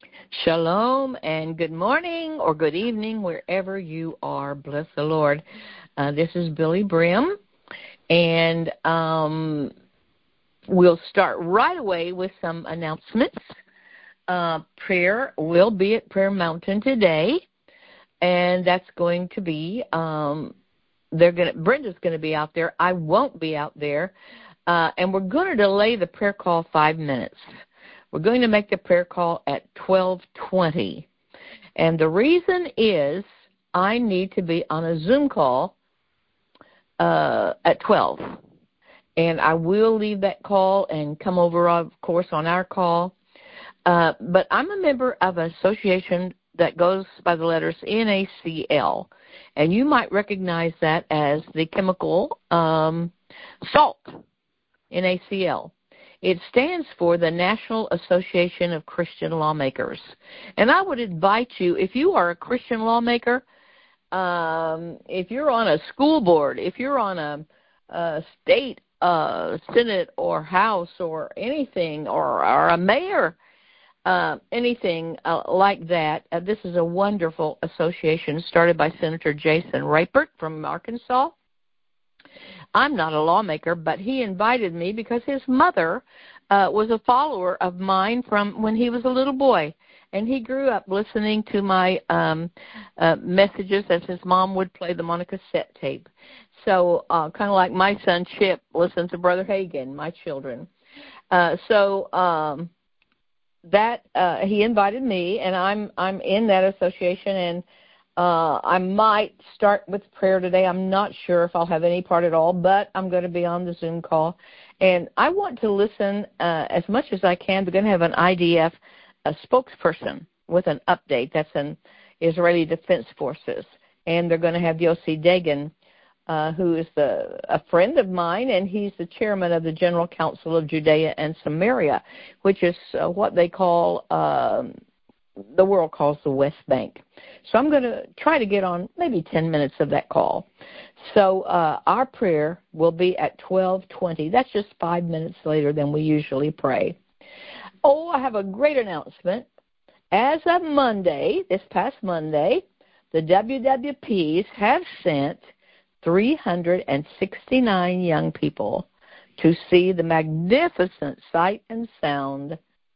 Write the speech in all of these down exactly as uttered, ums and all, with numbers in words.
Shalom and good morning or good evening wherever you are. Bless the Lord. Uh, this is Billy Brim, and um, we'll start right away with some announcements. Uh, prayer will be at Prayer Mountain today, and that's going to be um, they're going. Brenda's going to be out there. I won't be out there, uh, and we're going to delay the prayer call five minutes. We're going to make the prayer call at twelve twenty. And the reason is I need to be on a Zoom call uh, at twelve. And I will leave that call and come over, of course, on our call. Uh, but I'm a member of an association that goes by the letters N A C L. And you might recognize that as the chemical um, salt, N A C L. It stands for the National Association of Christian Lawmakers. And I would invite you, if you are a Christian lawmaker, um, if you're on a school board, if you're on a, a state uh, senate or house or anything, or, or a mayor, uh, anything uh, like that, uh, this is a wonderful association started by Senator Jason Rapert from Arkansas. I'm not a lawmaker, but he invited me because his mother uh, was a follower of mine from when he was a little boy. And he grew up listening to my um, uh, messages as his mom would play them on a cassette tape. So uh, kind of like my son Chip listens to Brother Hagin, my children. Uh, so um, that uh, he invited me, and I'm I'm in that association, and Uh, I might start with prayer today. I'm not sure if I'll have any part at all, but I'm going to be on the Zoom call. And I want to listen uh, as much as I can. We're going to have an I D F a spokesperson with an update. That's an Israeli Defense Forces. And they're going to have Yossi Dagan, uh, who is the, a friend of mine, and he's the chairman of the General Council of Judea and Samaria, which is uh, what they call, um, the world calls the West Bank. So I'm going to try to get on maybe ten minutes of that call. So uh, our prayer will be at twelve twenty. That's just five minutes later than we usually pray. Oh, I have a great announcement. As of Monday, this past Monday, the W W Ps have sent three hundred sixty-nine young people to see the magnificent sight and sound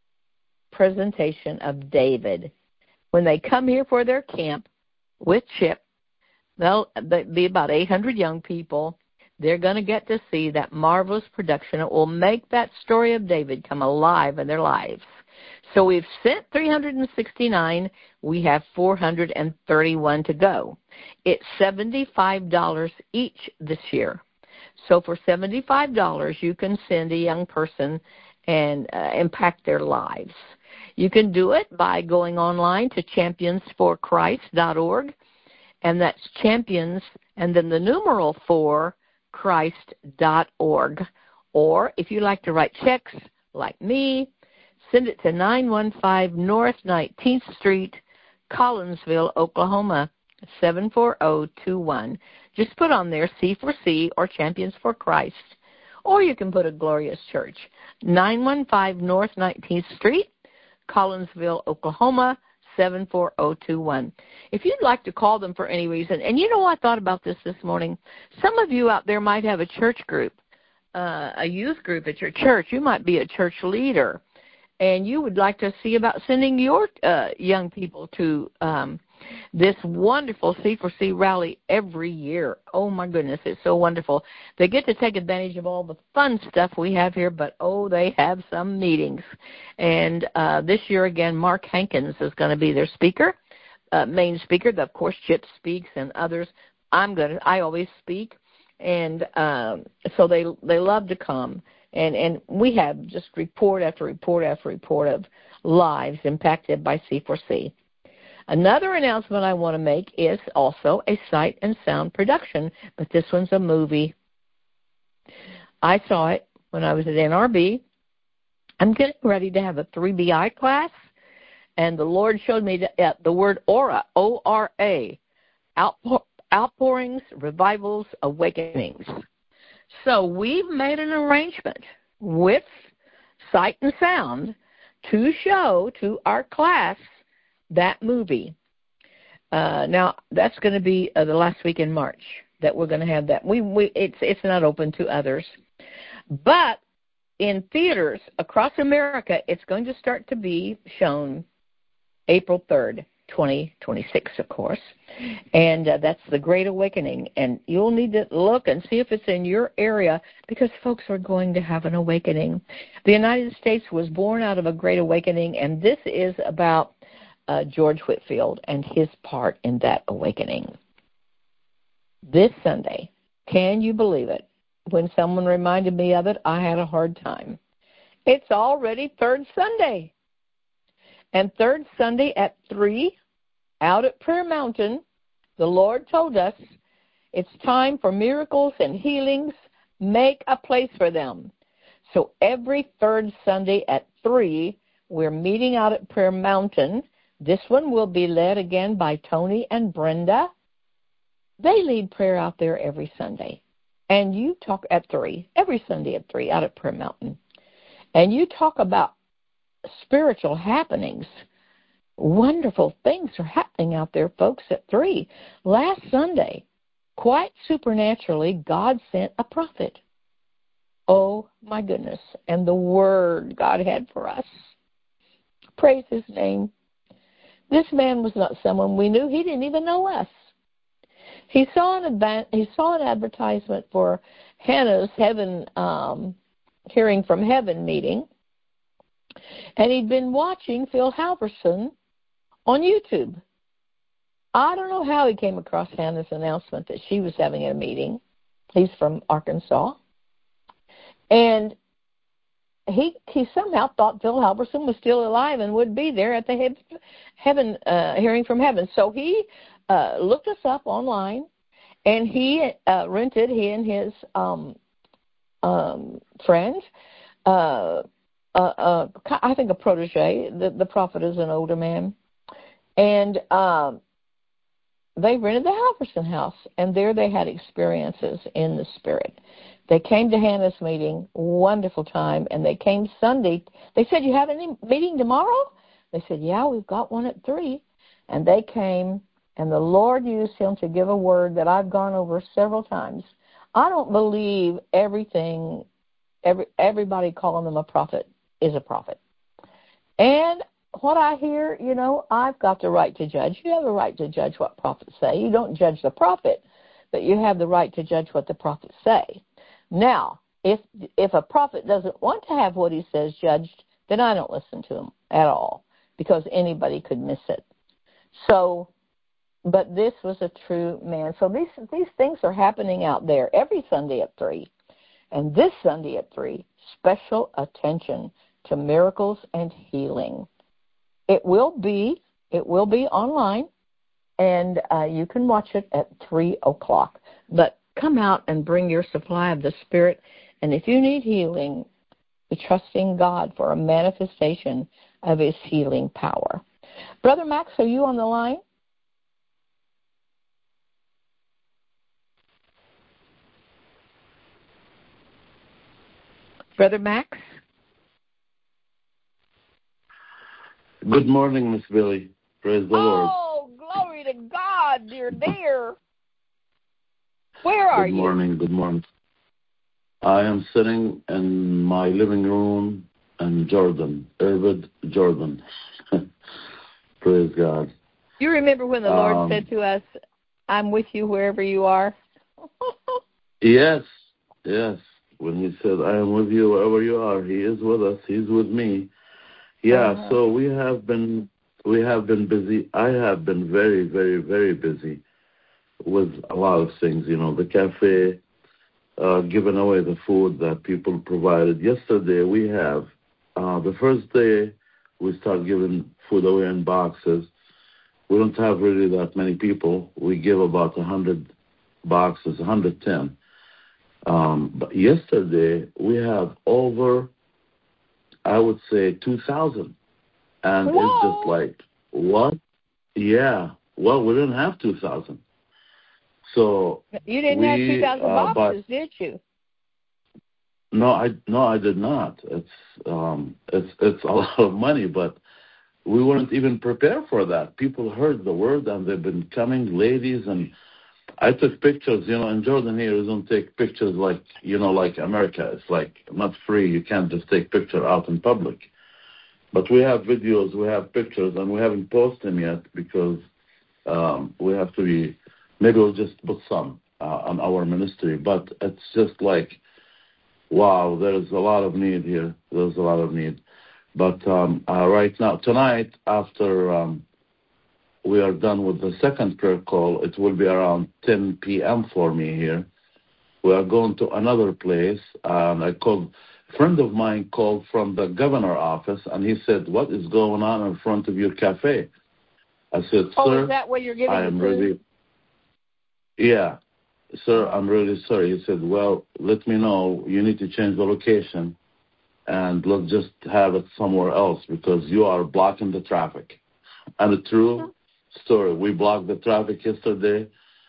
presentation of David. When they come here for their camp with Chip, they'll be about eight hundred young people. They're going to get to see that marvelous production. It will make that story of David come alive in their lives. So we've sent three hundred sixty-nine. We have four hundred thirty-one to go. It's seventy-five dollars each this year. So for seventy-five dollars, you can send a young person and uh, impact their lives. You can do it by going online to champions for christ dot org, and that's champions and then the numeral for christ dot org. Or if you like to write checks like me, send it to nine one five North nineteenth Street, Collinsville, Oklahoma, seven four zero two one. Just put on there C for C or Champions for Christ. Or you can put a Glorious Church. nine one five North nineteenth Street, Collinsville, Oklahoma, seven four zero two one. If you'd like to call them for any reason, and you know, I thought about this this morning. Some of you out there might have a church group, uh, a youth group at your church. You might be a church leader, and you would like to see about sending your uh, young people to um, this wonderful C four C rally every year. Oh, my goodness, it's so wonderful. They get to take advantage of all the fun stuff we have here, but, oh, they have some meetings. And uh, this year, again, Mark Hankins is going to be their speaker, uh, main speaker. Of course, Chip speaks and others. I'm going to, I always speak. And um, so they they love to come. And, and we have just report after report after report of lives impacted by C four C. Another announcement I want to make is also a sight and sound production, but this one's a movie. I saw it when I was at N R B. I'm getting ready to have a three B I class, and the Lord showed me the, uh, the word aura, O R A, outpour, outpourings, revivals, awakenings. So we've made an arrangement with Sight and Sound to show to our class that movie. Uh, now, that's going to be uh, the last week in March that we're going to have that. We, we it's it's not open to others. But in theaters across America, it's going to start to be shown April third, twenty twenty-six, of course. And uh, that's The Great Awakening. And you'll need to look and see if it's in your area, because folks are going to have an awakening. The United States was born out of a Great Awakening, and this is about uh, George Whitefield and his part in that awakening. This Sunday, can you believe it? When someone reminded me of it, I had a hard time. It's already Third Sunday. And Third Sunday at three, out at Prayer Mountain, the Lord told us it's time for miracles and healings. Make a place for them. So every third Sunday at three, we're meeting out at Prayer Mountain. This one will be led again by Tony and Brenda. They lead prayer out there every Sunday. And you talk at three, every Sunday at three, out at Prayer Mountain. And you talk about spiritual happenings. Wonderful things are happening out there, folks, at three. Last Sunday, quite supernaturally, God sent a prophet. Oh, my goodness. And the word God had for us. Praise his name. This man was not someone we knew. He didn't even know us. He saw an advan- he saw an advertisement for Hannah's heaven um, hearing from heaven meeting, and he'd been watching Phil Halverson on YouTube. I don't know how he came across Hannah's announcement that she was having a meeting. He's from Arkansas, and he he somehow thought Phil Halverson was still alive and would be there at the heaven uh, hearing from heaven. So he Uh, looked us up online, and he uh, rented, he and his um, um, friend, uh, uh, uh, I think a protege. The, the prophet is an older man. And um, they rented the Halverson house, and there they had experiences in the Spirit. They came to Hannah's meeting, wonderful time, and they came Sunday. They said, you have any meeting tomorrow? They said, yeah, we've got one at three. And they came. And the Lord used him to give a word that I've gone over several times. I don't believe everything, every everybody calling them a prophet is a prophet. And what I hear, you know, I've got the right to judge. You have the right to judge what prophets say. You don't judge the prophet, but you have the right to judge what the prophets say. Now, if if a prophet doesn't want to have what he says judged, then I don't listen to him at all, because anybody could miss it. So, but this was a true man. So these these things are happening out there every Sunday at three. And this Sunday at three, special attention to miracles and healing. It will be, it will be online, and uh, you can watch it at three o'clock. But come out and bring your supply of the Spirit. And if you need healing, be trusting God for a manifestation of his healing power. Brother Max, are you on the line? Brother Max? Good morning, Miss Billy. Praise the oh, Lord. Oh, glory to God, dear dear. Where are you? Good you? morning, good morning. I am sitting in my living room in Jordan, Irvine, Jordan. Praise God. You remember when the um, Lord said to us, I'm with you wherever you are? Yes, yes. When he said, I am with you wherever you are, he is with us, he's with me. Yeah, uh-huh. So we have been we have been busy. I have been very, very, very busy with a lot of things. You know, the cafe, uh, giving away the food that people provided. Yesterday we have, uh, the first day we start giving food away in boxes. We don't have really that many people. We give about one hundred boxes, one hundred ten. Um, but yesterday we have over, I would say, two thousand. And Whoa. It's just like, what? Yeah. Well, we didn't have two thousand. So you didn't we, have two thousand uh, boxes, did you? No, I no, I did not. It's um, it's it's a lot of money, but we weren't even prepared for that. People heard the word, and they've been coming, ladies, and I took pictures. You know, in Jordan here, we don't take pictures like you know, like America. It's like not free. You can't just take picture out in public. But we have videos, we have pictures, and we haven't posted them yet because um, we have to be. Maybe we'll just put some uh, on our ministry. But it's just like. Wow, there's a lot of need here. There's a lot of need. But um, uh, right now, tonight, after um, we are done with the second prayer call, it will be around ten p.m. for me here. We are going to another place. And I called, a friend of mine called from the governor office, and he said, what is going on in front of your cafe? I said, sir, oh, is that where you're giving I am the food? ready. Yeah. Sir, I'm really sorry. He said, well, let me know. You need to change the location, and let's just have it somewhere else because you are blocking the traffic. And a true story. We blocked the traffic yesterday.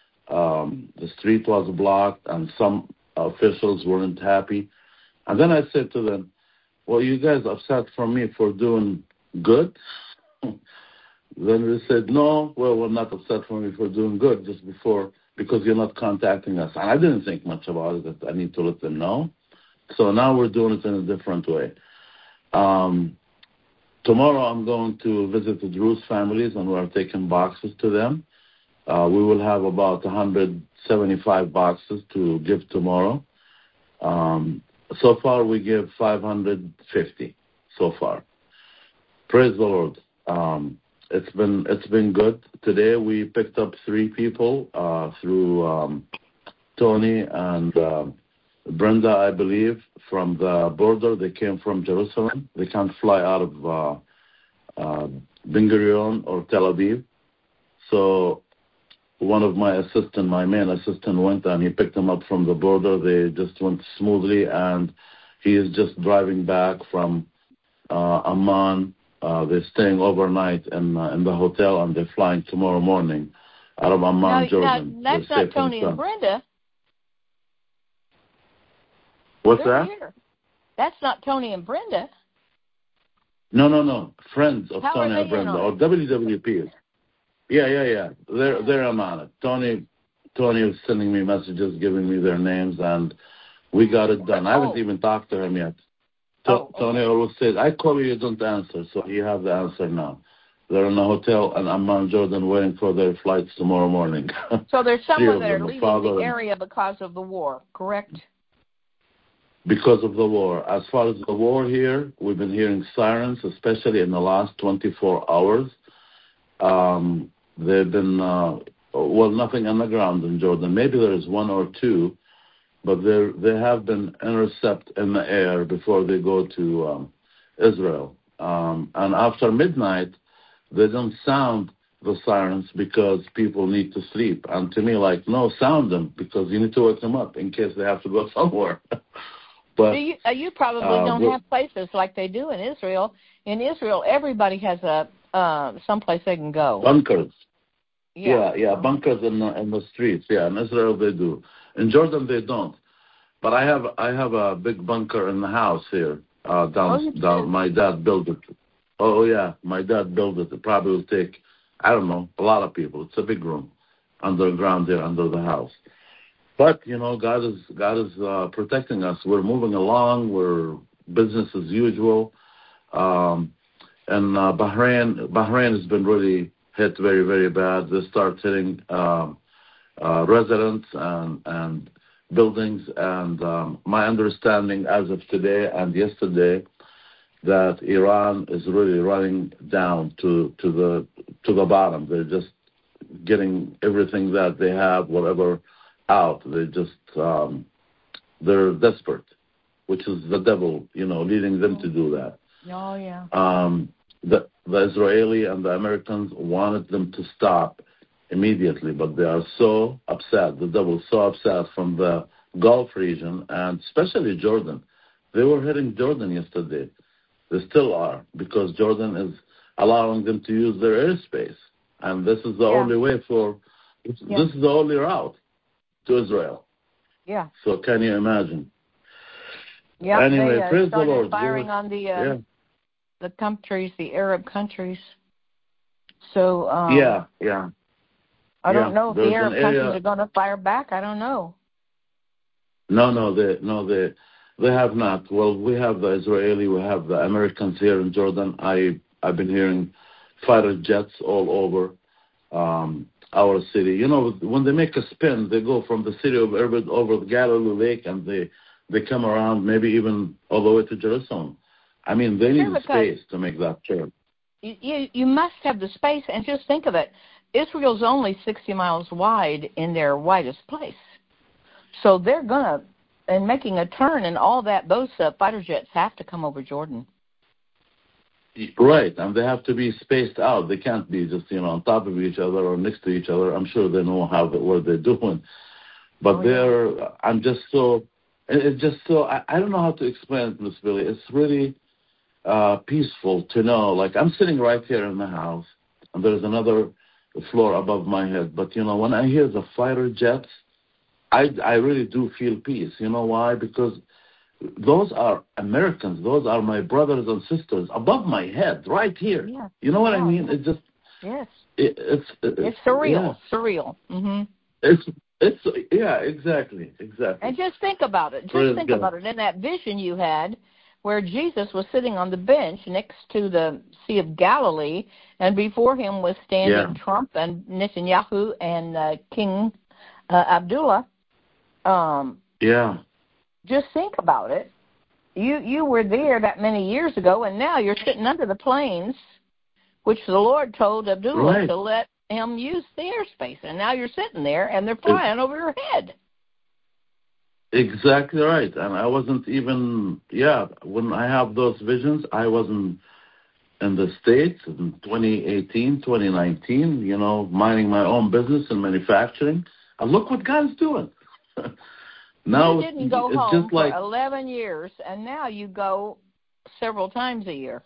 Um, the street was blocked, and some officials weren't happy. And then I said to them, well, you guys upset for me for doing good? Then they said, no, well, we're not upset for me for doing good just before because you're not contacting us. And I didn't think much about it. That I need to let them know. So now we're doing it in a different way. Um, tomorrow I'm going to visit the Druze families, and we're taking boxes to them. Uh, we will have about one hundred seventy-five boxes to give tomorrow. Um, so far we give five hundred fifty so far. Praise the Lord. Um, It's been it's been good. Today we picked up three people uh, through um, Tony and uh, Brenda, I believe, from the border. They came from Jerusalem. They can't fly out of uh, uh, Ben Gurion or Tel Aviv. So one of my assistant, my main assistant, went and he picked them up from the border. They just went smoothly, and he is just driving back from uh, Amman. Uh, they're staying overnight in uh, in the hotel, and they're flying tomorrow morning out of Amman, now, Jordan. Now, that's they're not Tony and, and Brenda. What's they're that? Here. That's not Tony and Brenda. No, no, no. Friends of How Tony and Brenda, or it? W W P. Yeah, yeah, yeah. They're they're on it. Tony, Tony was sending me messages, giving me their names, and we got it done. Oh. I haven't even talked to him yet. Oh, okay. Tony always says, I call you, you don't answer, so you have the answer now. They're in a hotel in Amman, Jordan, waiting for their flights tomorrow morning. So there's someone that are them, leaving the area because of the war, correct? Because of the war. As far as the war here, we've been hearing sirens, especially in the last twenty-four hours. Um, they've been, uh, well, nothing on the ground in Jordan. Maybe there's one or two, but they they have been intercepted in the air before they go to um, Israel. Um, and after midnight, they don't sound the sirens because people need to sleep. And to me, like, no, sound them because you need to wake them up in case they have to go somewhere. But do you, uh, you probably uh, don't have places like they do in Israel. In Israel, everybody has a uh, someplace they can go. Bunkers. Yeah, yeah, yeah bunkers in the, in the streets. Yeah, in Israel they do. In Jordan they don't. But I have I have a big bunker in the house here. Uh, down oh, down. My dad built it. Oh yeah, my dad built it. It probably will take, I don't know, a lot of people. It's a big room underground there under the house. But you know, God is God is uh, protecting us. We're moving along. We're business as usual. Um, and uh, Bahrain Bahrain has been really hit very very bad. They start hitting um, uh, residents and and buildings. And um, my understanding as of today and yesterday, that Iran is really running down to, to the to the bottom. They're just getting everything that they have, whatever, out. They just um, they're desperate, which is the devil, you know, leading them to do that. Oh yeah. Um, the the Israeli and the Americans wanted them to stop immediately, but they are so upset. The devil is so upset from the Gulf region and especially Jordan. They were hitting Jordan yesterday. They still are, because Jordan is allowing them to use their airspace. And this is the yeah. only way for, this yeah. is the only route to Israel. Yeah. So can you imagine? Yep, Anyway, they uh, praise the started Lord. firing Good. on the uh, Yeah. the countries, the Arab countries. So um, Yeah, yeah. I Yeah. don't know if the There's an Arab countries area. are going to fire back. I don't know. No, no, they, no, they, they have not. Well, we have the Israeli, we have the Americans here in Jordan. I, I've been hearing fighter jets all over um, our city. You know, when they make a spin, they go from the city of Erbil over the Galilee Lake, and they, they come around, maybe even all the way to Jerusalem. I mean, they need Sure, space to make that turn. You, you you must have the space, and just think of it. Israel's only sixty miles wide in their widest place. So they're going to, and making a turn and all that, those uh, fighter jets have to come over Jordan. Right, and they have to be spaced out. They can't be just, you know, on top of each other or next to each other. I'm sure they know how what they're doing. But oh, they're, yeah. I'm just so, it's just so, I, I don't know how to explain it, Miss Billy. It's really uh, peaceful to know, like I'm sitting right here in the house, and there's another floor above my head. But, you know, when I hear the fighter jets, I, I really do feel peace. You know why? Because those are Americans. Those are my brothers and sisters above my head, right here. Yeah. You know what yeah. I mean? It just yes. It, it's, it's it's surreal. Yeah. Surreal. Mm-hmm. It's it's yeah, exactly, exactly. And just think about it. Just Praise think God. about it. In that vision you had, where Jesus was sitting on the bench next to the Sea of Galilee, and before him was standing Yeah. Trump and Netanyahu and uh, King uh, Abdullah. Um, Yeah. Just think about it. You you were there that many years ago, and now you're sitting under the planes, which the Lord told Abdullah Right. to let him use the airspace. And now you're sitting there, and they're flying over your head. Exactly right. And I wasn't even, yeah, when I have those visions, I wasn't in the States in twenty eighteen, twenty nineteen, you know, minding my own business and manufacturing. And look what God's doing. Now you didn't go it's home just like, for eleven years, and now you go several times a year.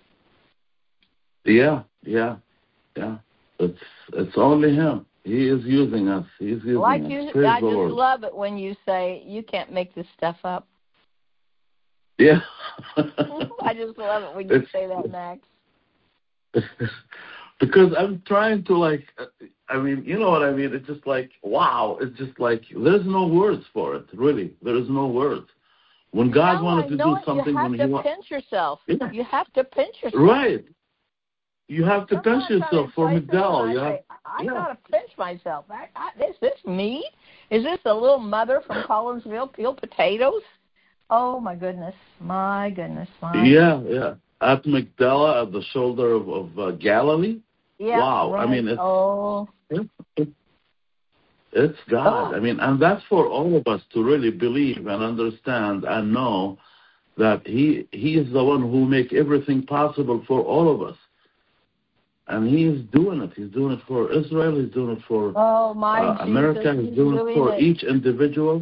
Yeah, yeah, yeah. It's it's only Him. He is using us. He's using Like us. you, Praise I the just Lord. love it when you say you can't make this stuff up. Yeah. I just love it when you It's- say that, Max. Because I'm trying to, like, I mean, you know what I mean? It's just like, wow. It's just like, there's no words for it, really. There is no words. When God no, wanted I to know do it. something, you have when to He wa- pinch yourself. Yeah. You have to pinch yourself. Right. You have to pinch Sometimes yourself I'm for in places McDowell. and You I have, say, I yeah. gotta pinch myself. I, I, is this me? Is this the little mother from Collinsville peel potatoes? Oh my goodness, my goodness, my. Yeah, yeah. At McDowell, at the shoulder of, of uh, Galilee. Yeah, Wow. right. I mean, it's, oh, it's God. oh. I mean, and that's for all of us to really believe and understand and know that He He is the one who make everything possible for all of us. And He is doing it. He's doing it for Israel. He's doing it for Oh my uh, Jesus, America. He's, he's doing, doing it for it. each individual.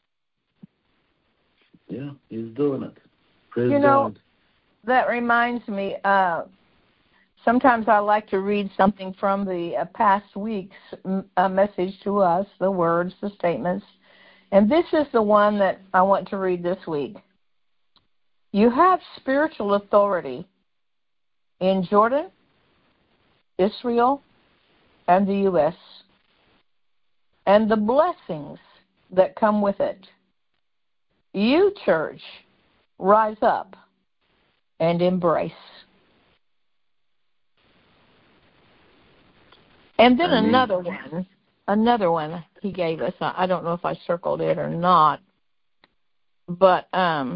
Yeah, He's doing it. Praise You know, God. that reminds me. Uh, sometimes I like to read something from the uh, past week's uh, message to us, the words, the statements. And this is the one that I want to read this week. You have spiritual authority in Jordan, Israel, and the U S, and the blessings that come with it. You, church, rise up and embrace. And then Amen. another one, another one he gave us. I don't know if I circled it or not, but um,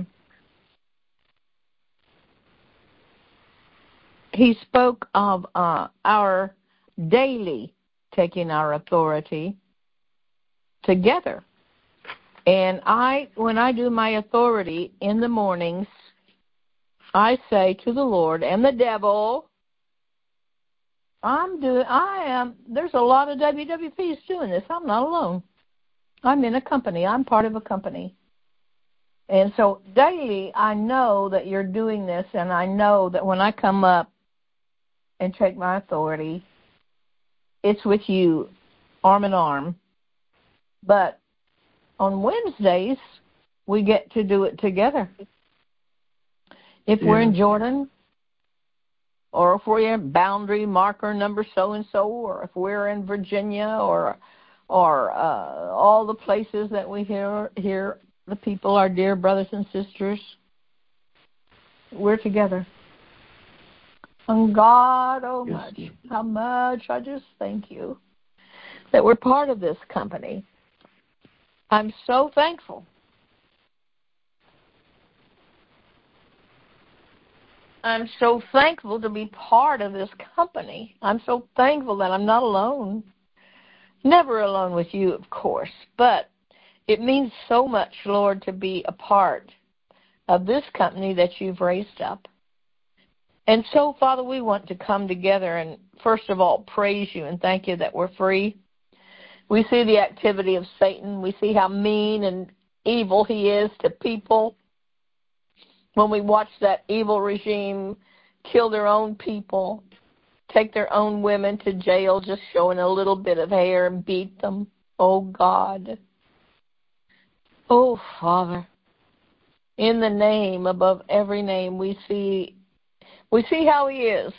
he spoke of uh, our daily taking our authority together. And I, when I do my authority in the mornings, I say to the Lord and the devil, I'm doing, I am, there's a lot of W W Ps doing this. I'm not alone. I'm in a company. I'm part of a company. And so daily, I know that you're doing this, and I know that when I come up and take my authority, it's with you, arm in arm. But on Wednesdays, we get to do it together. If Yeah. we're in Jordan, or if we're in boundary marker number so-and-so, or if we're in Virginia, or or uh, all the places that we hear, hear the people, our dear brothers and sisters, we're together. And God, oh Yes, much, Lord. how much I just thank you that we're part of this company. I'm so thankful. I'm so thankful to be part of this company. I'm so thankful that I'm not alone. Never alone with you, of course, but it means so much, Lord, to be a part of this company that you've raised up. And so, Father, we want to come together and, first of all, praise you and thank you that we're free. We see the activity of Satan. We see how mean and evil he is to people. When we watch that evil regime kill their own people, take their own women to jail just showing a little bit of hair and beat them. Oh, God. Oh, Father. In the name above every name, we see we see how he is.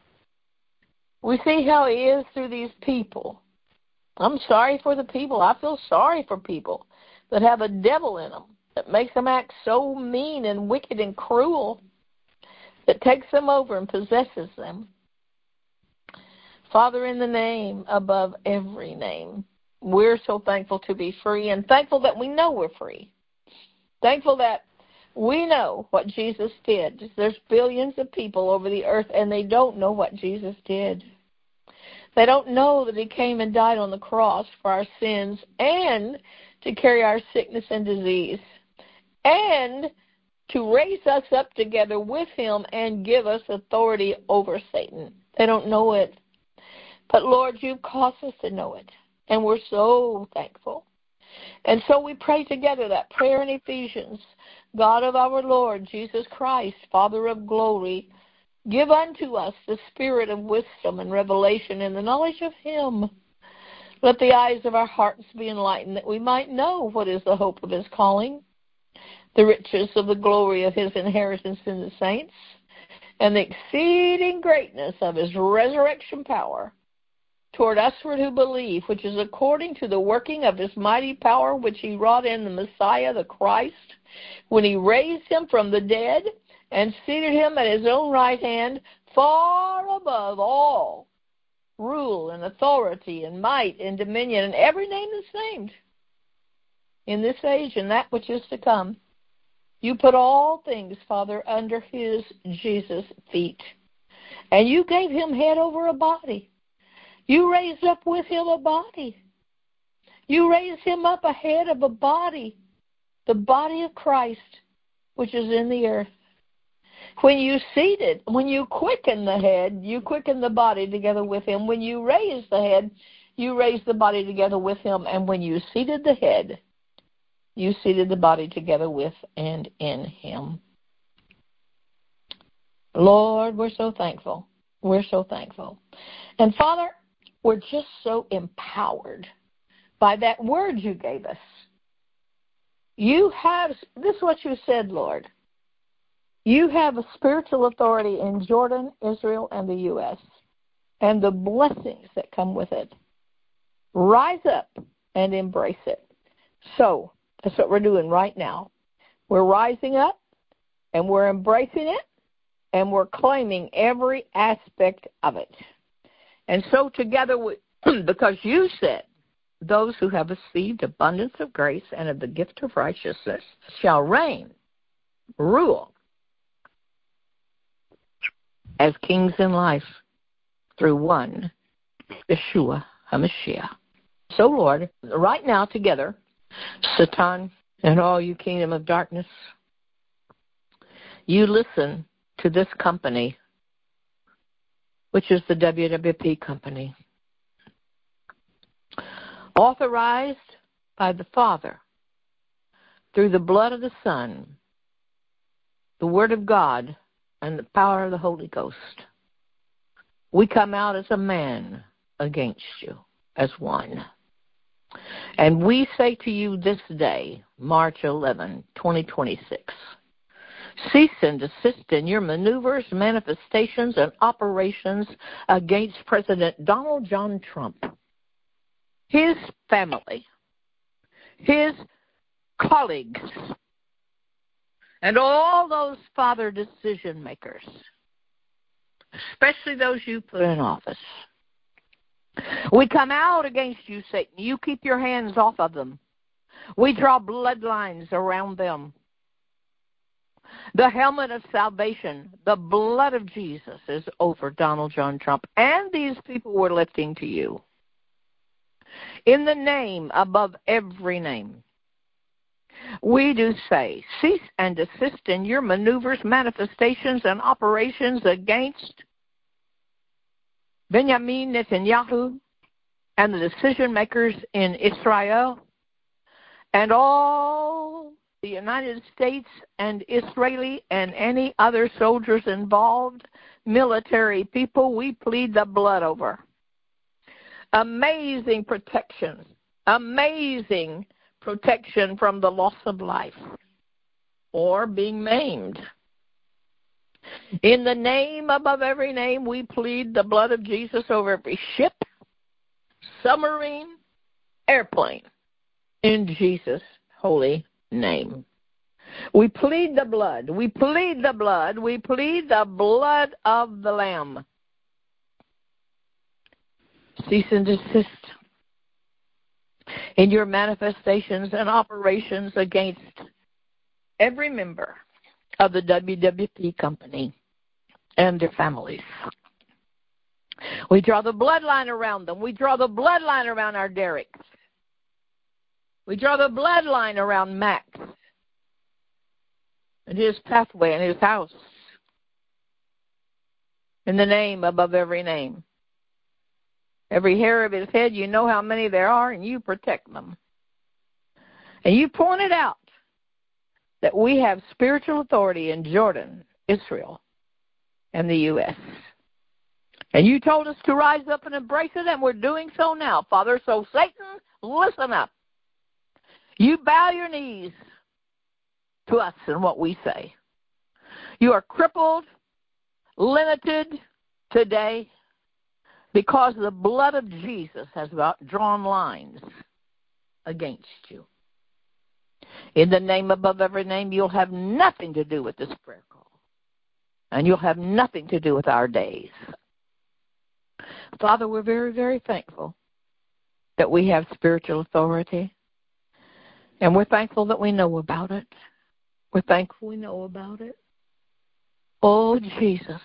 We see how he is through these people. I'm sorry for the people. I feel sorry for people that have a devil in them, that makes them act so mean and wicked and cruel, that takes them over and possesses them. Father, in the name above every name, we're so thankful to be free and thankful that we know we're free. Thankful that we know what Jesus did. There's billions of people over the earth, and they don't know what Jesus did. They don't know that he came and died on the cross for our sins and to carry our sickness and disease and to raise us up together with him and give us authority over Satan. They don't know it. But, Lord, you've caused us to know it, and we're so thankful. And so we pray together that prayer in Ephesians. God of our Lord Jesus Christ, Father of glory, give unto us the spirit of wisdom and revelation in the knowledge of him. Let the eyes of our hearts be enlightened, that we might know what is the hope of his calling, the riches of the glory of his inheritance in the saints, and the exceeding greatness of his resurrection power toward usward who believe, which is according to the working of his mighty power, which he wrought in the Messiah, the Christ, when he raised him from the dead and seated him at his own right hand, far above all rule and authority and might and dominion and every name that's named in this age and that which is to come. You put all things, Father, under his Jesus' feet. And you gave him head over a body. You raised up with him a body. You raised him up ahead of a body, the body of Christ, which is in the earth. When you seated, when you quicken the head, you quicken the body together with him. When you raise the head, you raise the body together with him. And when you seated the head, you seated the body together with and in him. Lord, we're so thankful. We're so thankful. And Father, we're just so empowered by that word you gave us. You have, this is what you said, Lord. You have a spiritual authority in Jordan, Israel, and the U S, and the blessings that come with it. Rise up and embrace it. So, that's what we're doing right now. We're rising up, and we're embracing it, and we're claiming every aspect of it. And so together, we, because you said, those who have received abundance of grace and of the gift of righteousness shall reign, rule, as kings in life through one, Yeshua HaMashiach. So, Lord, right now together, Satan and all you kingdom of darkness, you listen to this company, which is the W W P company, authorized by the Father through the blood of the Son, the Word of God, and the power of the Holy Ghost. We come out as a man against you, as one. And we say to you this day, March eleventh, twenty twenty-six, Cease and desist in your maneuvers, manifestations, and operations against President Donald John Trump, his family, his colleagues, and all those, Father, decision makers, especially those you put in office. We come out against you, Satan. You keep your hands off of them. We draw bloodlines around them. The helmet of salvation, the blood of Jesus, is over Donald John Trump and these people we're lifting to you. In the name above every name, we do say, cease and desist in your maneuvers, manifestations, and operations against Benjamin Netanyahu and the decision makers in Israel and all the United States and Israeli and any other soldiers involved, military people, we plead the blood over. Amazing protection, amazing protection from the loss of life or being maimed. In the name above every name, we plead the blood of Jesus over every ship, submarine, airplane, in Jesus' holy name. We plead the blood. We plead the blood. We plead the blood of the Lamb. Cease and desist in your manifestations and operations against every member of the W W P company and their families. We draw the bloodline around them. We draw the bloodline around our Derricks. We draw the bloodline around Max and his pathway and his house. In the name above every name. Every hair of his head, you know how many there are, and you protect them. And you pointed out that we have spiritual authority in Jordan, Israel, and the U S And you told us to rise up and embrace it, and we're doing so now, Father. So, Satan, listen up. You bow your knees to us and what we say. You are crippled, limited today because the blood of Jesus has drawn lines against you. In the name above every name, you'll have nothing to do with this prayer call. And you'll have nothing to do with our days. Father, we're very, very thankful that we have spiritual authority. And we're thankful that we know about it. We're thankful we know about it. Oh, Jesus.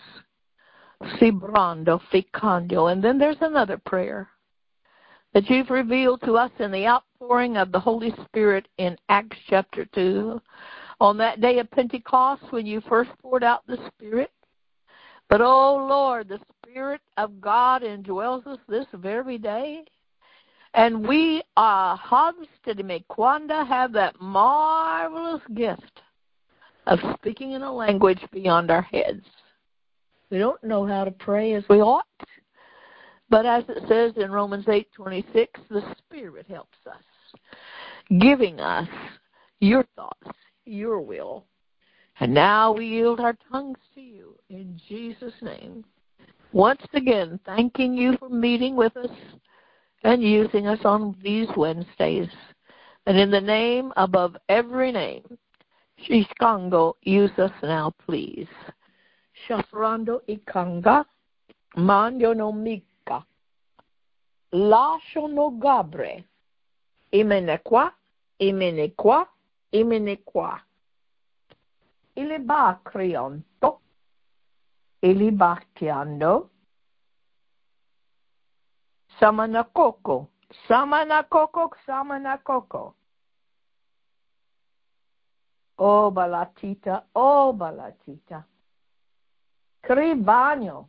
Sibrando ficando. And then there's another prayer that you've revealed to us in the outpouring of the Holy Spirit in Acts chapter two. On that day of Pentecost when you first poured out the Spirit. But, oh, Lord, the Spirit of God indwells us this very day. And we, uh, Habstedimequanda, have that marvelous gift of speaking in a language beyond our heads. We don't know how to pray as we ought. But as it says in Romans eight twenty-six, the Spirit helps us, giving us your thoughts, your will. And now we yield our tongues to you in Jesus' name. Once again, thanking you for meeting with us and using us on these Wednesdays. And in the name above every name, Shiskango, use us now, please. Shafrando ikanga, mando no mika, lascio no gabre, imene qua, imene qua, imene qua. Ili ba crionto, ili ba chiando, samanakoko, samanakoko, samanakoko. Oh, balatita, oh, balatita. Cribagno,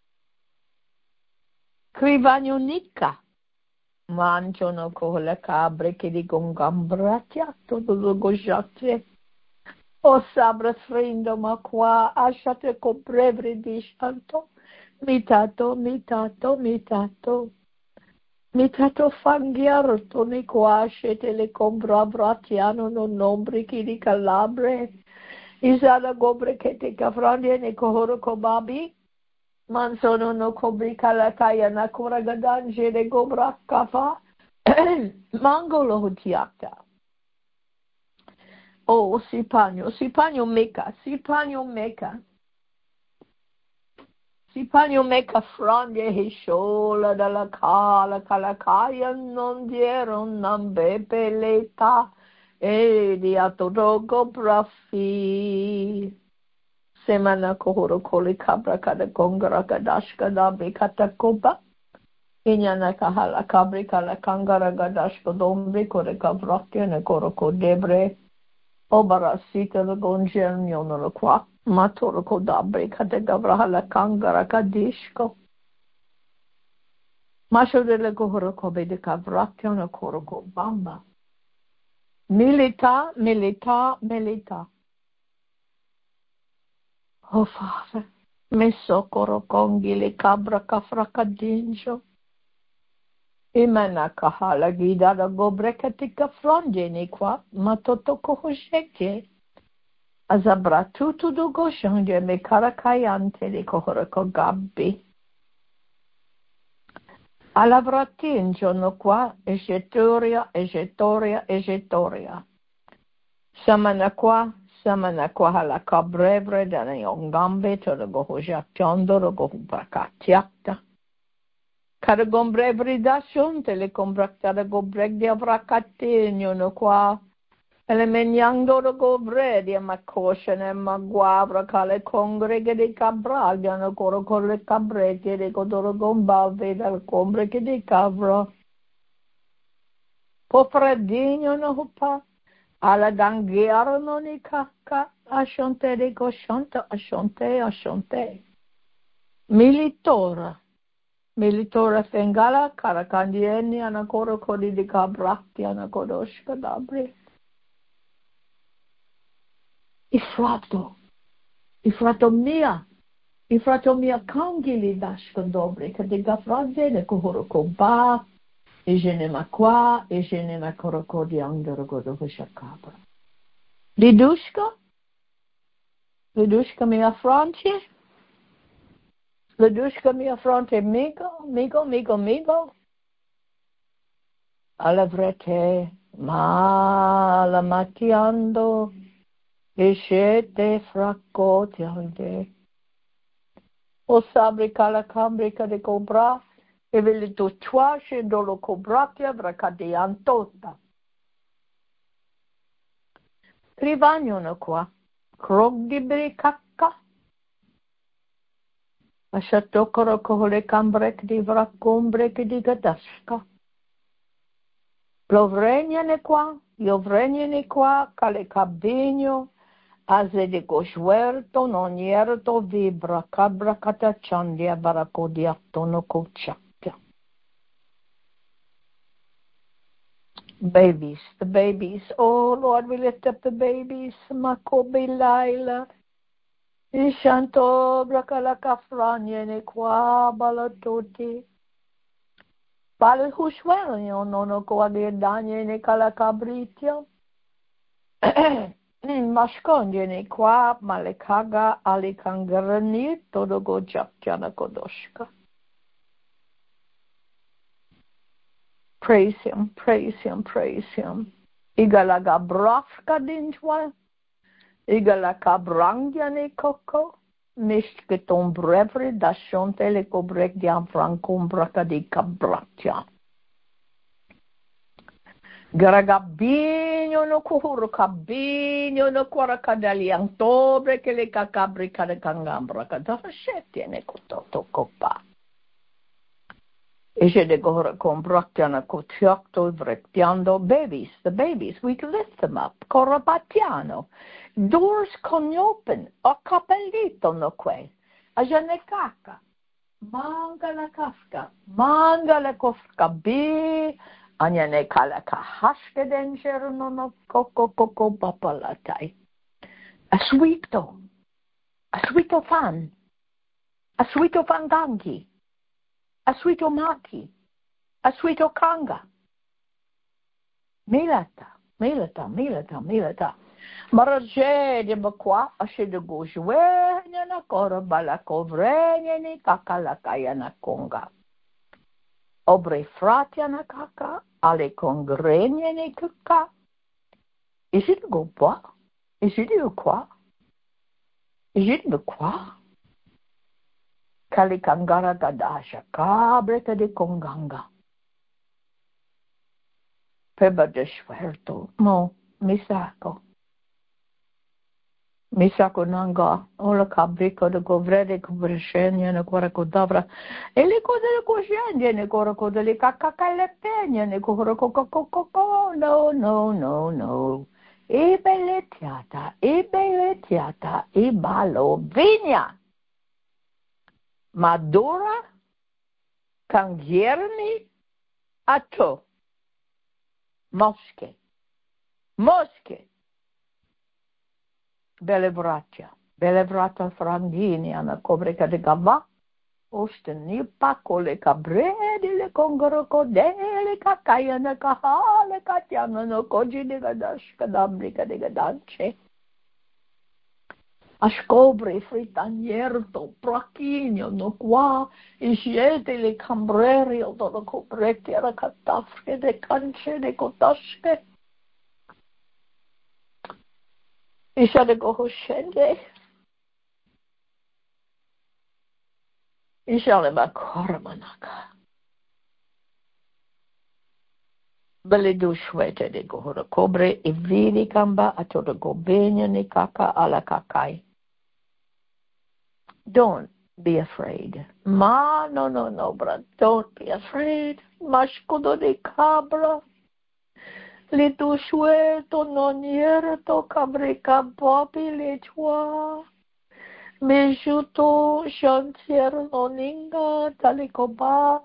cribagno nica. Mangiano con le cabre che di gongambrattia, tutto lo gojate. O sabra srindo ma qua, asciate comprebre di shanto, mitato, mitato, mitato. Mitato fangiarto ni qua, scete le combra bratiano non nombri chi di calabre. Isala gobre kete kafrande ne kohoro kobabi. Mansono no kobri kalataya na kuragadan jede gobra kafa. Mangolo hutiata. Oh, Sipagno, Sipagno Mecca, Sipagno Mecca. Sipagno Mecca frande hishola dalla cala calacaya non diero non bepe l'età e di atodogo brafi. Semana kohoro koli kabra kada gongara gadashka dabi katakoba. Inyana kahala kabri kala kangara gadashka dombi kore kavrakya ne koroko debre. Obara sita the gonjen yono qua, matoro codabre, categabrahala cangara cadisco. Masho delle cohorocobe de cavraction coroco bamba. Milita, milita, milita. Oh Father, messo corocongi le cabra cafracadinjo. Imana kahala gida da gobrecatica frongeni qua, matoto cohoseke. Azabra tutu do goshanje me karakayante de kohorako gabbi. Alavratinjo no qua, egetoria, egetoria, egetoria. Samana qua, samana qua hala cabrevre da ne ongambe to the gohojatondo do gohupakatiakta. Caragombrevri da shunte le combracta da gobreg di avracatinjo no qua. E le megnando do govredi e ma coscene e ma guavra cale congreghe di cabragliano coro con le cabrecche di codoro gombavi dal combre di cavro. Po freddino no pa, alla ganghiaro non i cacca, asciante di cosciante, asciante, asciante. Militora, militora fengala, caracandieni, anacoro codi di cabracchi, anacodosca d'abri. Il fratto, il fratto mia, il fratto mia cangili dasco dobre, che di gafraze ne kohoroko ba, e je ne ma qua, e je ne ma koroko di angoro godo shakabra. Lidushka, Lidushka mia fronte, Lidushka mia fronte, migo, migo, migo, migo. Alla vrete, ma la macchiando. Escete fraccotiande. O sabrica la cambrica de cobra, e vele tu chuasce dolo cobratia vracadiantota. Trivagnono qua, crog di bricacca. Asciatocoro con le cambrec di vracombrec di gadasca. Plovregnane qua, io vregnane qua, cale cabdigno. Aze de goshwerto non yerto vibra cabra catachandia baracodiato no cochacchia. Babies, the babies. Oh Lord, we lift up the babies. Makobe Laila. Ishanto bracala cafrania ne qua balatuti. Pal hushwelio non coagedanie ne calacabritio. Mascondene qua malekaga alikangarani todo go japjana kodoshka. Praise him, praise him, praise him. Igalaga brafka dinjwa. Igalaga brangiane koko. Mishketon brevri da shontele kobrek diam frankum bracadi kabratja. Garagabino no kuhuru cabino no quaracadali antobre che le cacabri cadecangambra cadafascetti ne cototo coppa. E je de gora con bracciana cotiocto vrectiando babies, the babies, we lift them up, corabatiano. Doors con open, o capellito no que, a jane caca. Manga la casca, manga la cosca bi. Anyane kala ka haske den no no koko koko papalatai. A sweeto, a sweeto fan, a sweeto fangangi, a sweeto maki, a sweeto kanga. Milata, milata, milata, milata. Maraje de bakwa ashe de gojwe na kora bala kovre ni kakala kaya na konga. Obre fratia na kaka ale kongrenye ni kaka. Is it go ba? Is it de quoi? Is it de quoi? Kali kangara gadasha kabre de konganga. Peba de schwerto mo misako. Misako nanga, ola cabrico de govrede cubrescenia ne coraco davra, e le cose le coscienze ne coraco delle cacacale pegne ne coraco cocococo, no, no, no, no. E bellettiata, e bellettiata, e ballo, vigna. Madura, canghierni, atto. Mosche, mosche. Belle braccia, belle braccia frangini, ana cobrica de gava, osteni pacole cabredi, le congorocodele, cacaiana cahale, catiamano cogi de gadash, cadabrica de gadance. A scobre fritanierto, prochinio, no qua, e siete le cambreri, o dono cobretti, era catafre, de cance, de cotasche. Isha de gohoshende. Isha le makora manaka. Bele du shwete de gohora cobre e vini kamba a todo gobenya ni kaka ala kakai. Don't be afraid. Ma no no no bra. Don't be afraid. Mashkudo de cabra. Litu shweto non yerto cabrica popi le tua. Mejuto chantier noninga talikoba.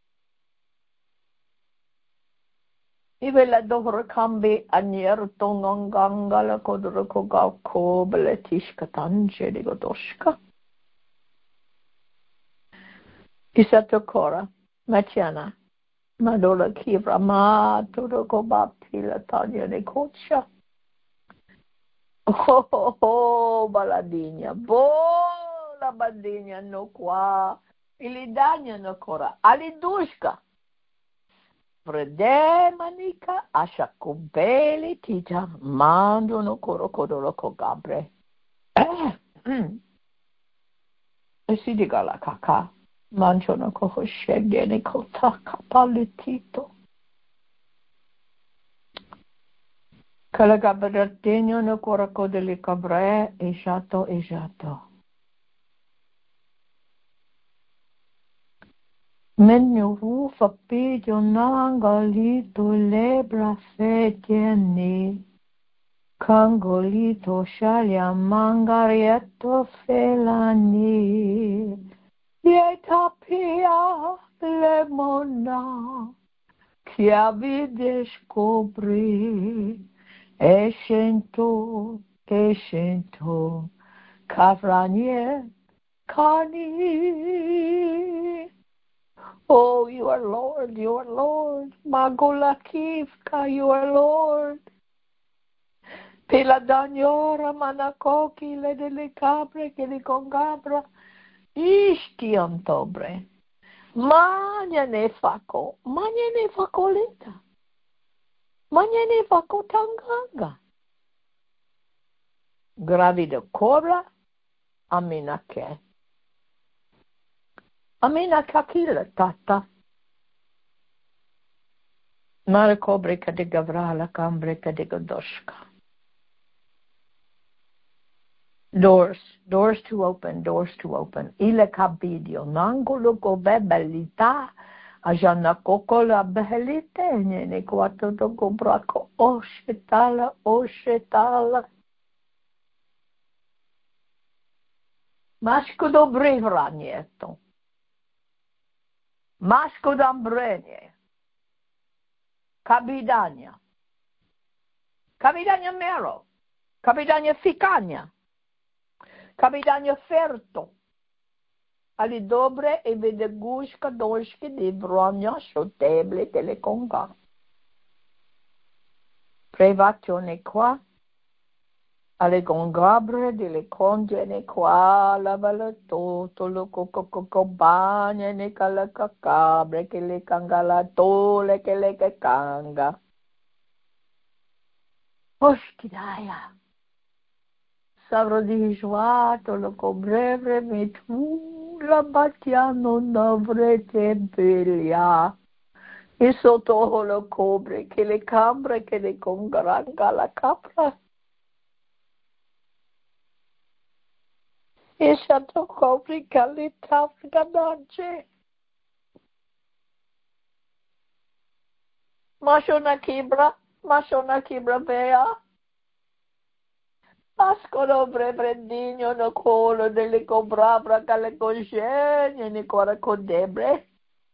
Ibe la dohra kambi anyer tonganganga la kodra koga ko beletishka tanje de godoshka. Isato kora, matiana, madola kivra ma todo koba pila tanya de kocha. Oh, oh, oh, baladinha, bola badinha no qua, ilidanya no kora, alidushka. Fredemanica ashakubeli tita mando no koro kodoro kogabre. Eh, mm. E si diga la kaka. Mancho no koho shege ne kota kapalitito. Kalagabadatino no koro kodeli kabre ejato ejato. Menu rufa pidio nangalito lebra fetieni. Cangolito shalia mangarietto felani. Lietapia lemona. Chiavi descobri. Escento, escento. Cavranie, cani. Oh, you are Lord, you are Lord. Magula Kivka, you are Lord. Pela dagnora manacochi, le delle capre, che le congabra. Isti antobre. Magna ne faco, magna ne faco lenta. Magna ne faco tanganga. Gravida cobra, amina che. Amina kakila tata. Mare cobrica de gavrala, cambrica de godoshka. Doors, doors to open, doors to open. Ile cabidio, nangolo gove bellità, ajana cocola bellite, nene quattro dogo braco, oshetala, oshetala. Masco do brevra nieto. Masco d'ambrenie. Cabidania. Cabidania mero. Cabidania ficania. Cabidania ferto. Ali dobre e vede gusca doschke di brogna soteble teleconga. Privazione qua. Ale con gabre di le conge ne qua la balato to lo coco coco bagna ne cala cacabre che le cangala tole che le che canga. Oschidaya. Savro di joato lo cobrevre me tu la battiano navrete belia. E sotto lo cobre che le cambre che le congaranga la capra. E sotto copri che le traffica d'oggi. Ma c'è una chibra, ma c'è una chibra bea. Ascolo prendino no colo delle cobrabra che le coscienze ne cuore con debre.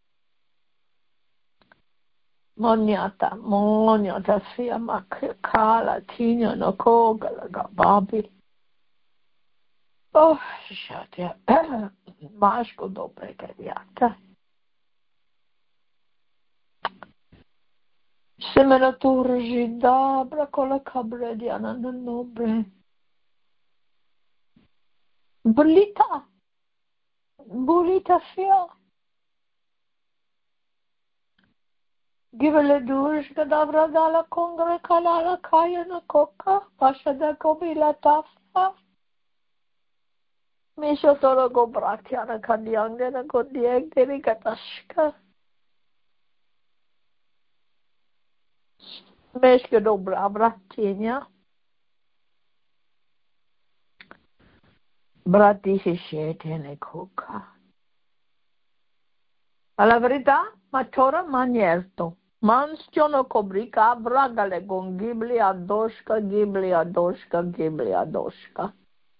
Moniata, moniata sia ma che cala, tigno no coga la gababi. Oh, sciatia, masco dopo che viata. Seminatura gidabra con la cabra di ananobre. Bulita, bulita sia. Give le douche cadavra dalla congre calala kaya na coca, pasha da cobila taffa. Mi sotolo go bracchiana candiange na condiente di catashka. Mesche do bravra tigna. Bratti si scete ne coca. Alla verità, ma tora manierto. Manstiono cobrica bragale con ghibli adoshka, ghibli adoshka, ghibli adoshka.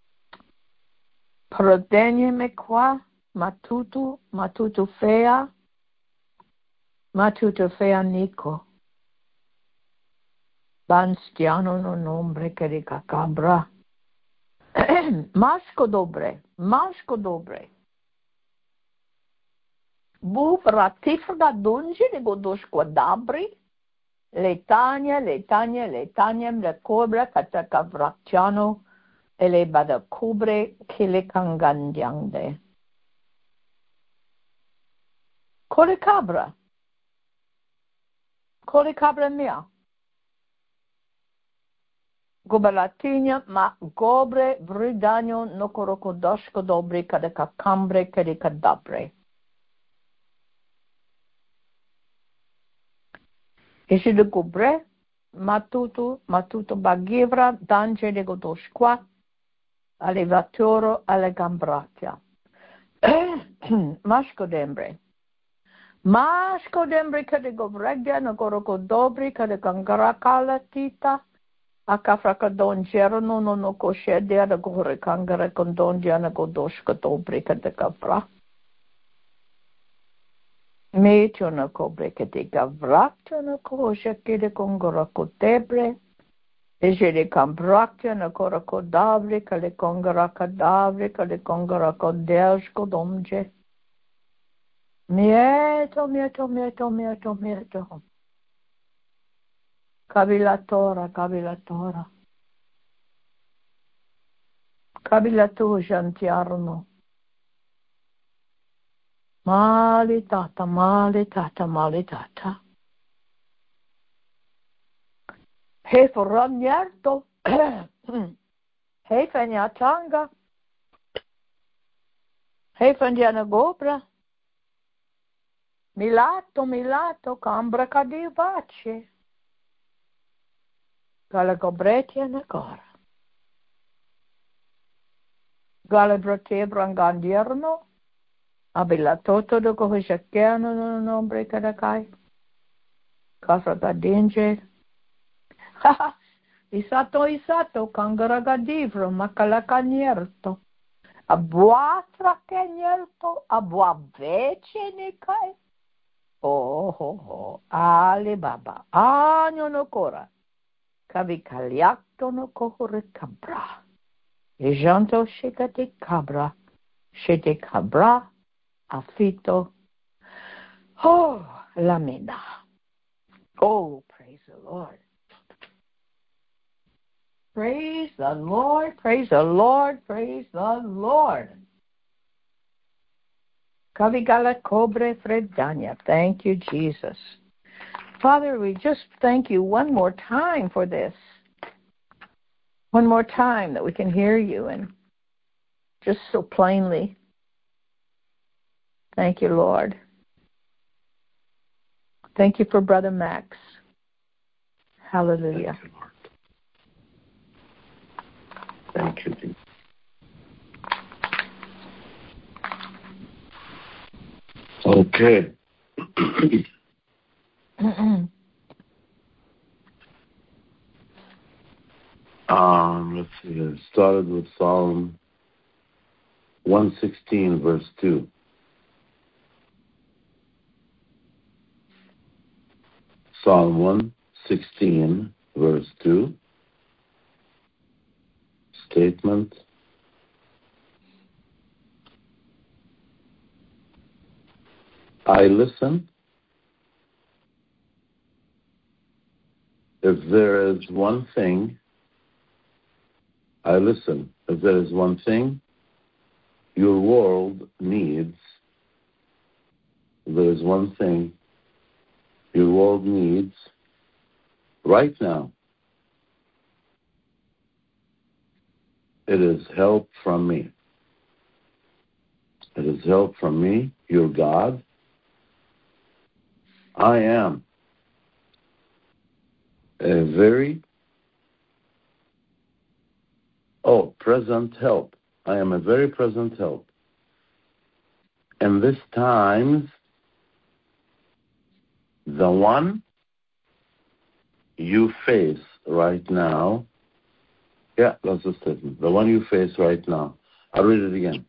Protegneme qua, matutu, matutu fea, matutu fea nico. Banstiano non ombre che di cacabra. Masco dobre, masco dobre. Bu ratifra dungi ne godosh quadabri. Letania, letania, letaniam le cobra catacavraciano e le bada cubre che le cangandiande. Cole cabra. Cole cabra mia. Gobalatigna ma gobre bridagno no corocodosco dobri cade cacambre che di cadabre. E se de gobre matutu matutu bagivra dange de godosqua allevatoro alle gambratia. Masco dembre. Masco dembre che de gobreggia no corocodobri che de cangaracala tita. A cafraca don gerano non no coscede ad agore cangare con don giana godosca dobrica de capra. Metio na cobrica de gavraccia na coscia che de congora cotebre. E se de cambraccia na cora codavri che le congora cadavri che le congora codelsco domge. Mieto, mieto, mieto, mieto, mieto. Cavilatora, cavilatora. Cavilato jantiarno. Malitata, malitata, malitata. He forragnerto. He feniatanga. He fendiana gobra. Milato, milato, cambra cadivace. Gala gobretia na cora. Gala brote brangandierno. Abila toto do cohesciano non nombre cadacai. Casa da dinge. Isato isato cangaragadivro macalacanierto. A buatra canierto, a bua vece ne kai. Oh, oh, oh, Ali Baba, agno no cora. Cavicaliacto no cohore cabra. E janto shekate cabra. Shete cabra. Affitto. Oh, la mena. Oh, praise the Lord. Praise the Lord. Praise the Lord. Praise the Lord. Kavigala Kobre Fredanya. Thank you, Jesus. Father, we just thank you one more time for this. One more time that we can hear you and just so plainly. Thank you, Lord. Thank you for Brother Max. Hallelujah. Thank you, Lord. Thank you, Jesus. Okay. um, let's see. It started with Psalm one sixteen, verse two. Psalm one sixteen, verse two. Statement. I listen. If there is one thing, I listen. If there is one thing your world needs, if there is one thing your world needs right now, it is help from me. It is help from me, your God. I am a very, oh, present help. I am a very present help. And this times, the one you face right now, yeah, that's the statement. The one you face right now. I'll read it again.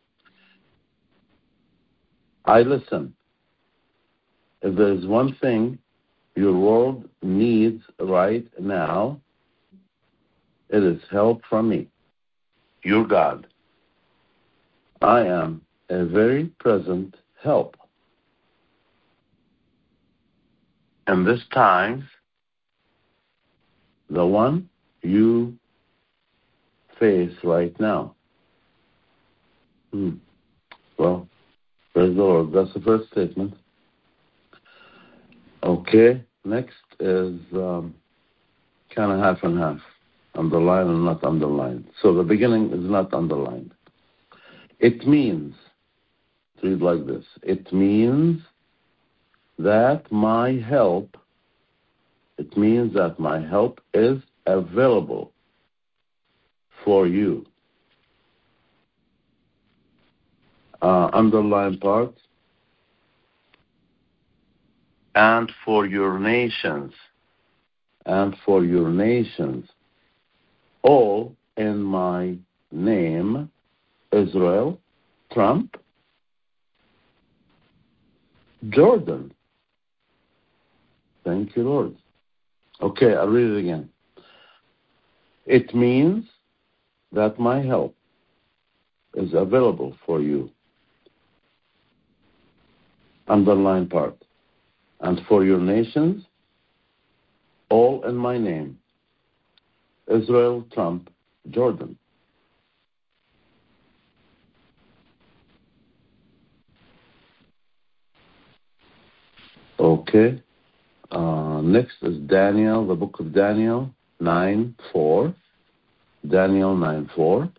I listen. If there is one thing your world needs right now, it is help from me, your God. I am a very present help. And this time, the one you face right now. Hmm. Well, praise the Lord. That's the first statement. Okay, next is um, kind of half and half. Underlined and not underlined. So the beginning is not underlined. It means, read like this, it means that my help, it means that my help is available for you. Uh, underlined part, and for your nations, and for your nations, all in my name, Israel, Trump, Jordan. Thank you, Lord. Okay, I'll read it again. It means that my help is available for you. Underline part. And for your nations, all in my name, Israel, Trump, Jordan. Okay. Uh, next is Daniel, the book of Daniel, nine four. Daniel nine four.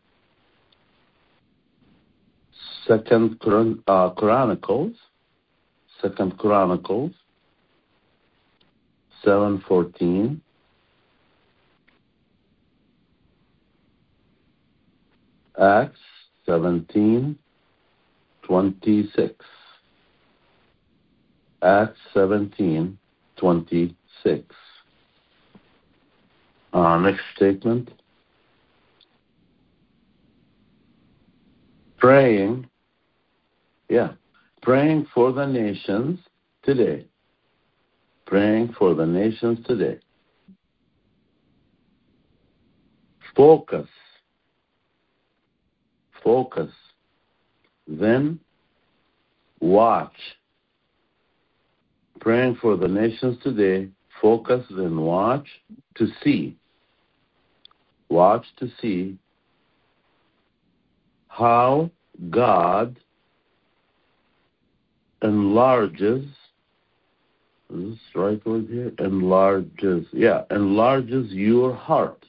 Second Chron- uh, Chronicles, Second Chronicles, seven fourteen. Acts seventeen twenty-six. Acts seventeen twenty-six. Uh, next statement. Praying, yeah, praying for the nations today. Praying for the nations today. Focus. Focus. Then watch. Praying for the nations today. Focus, then watch to see watch to see how God enlarges, is this the right word here? Enlarges, yeah, enlarges your heart.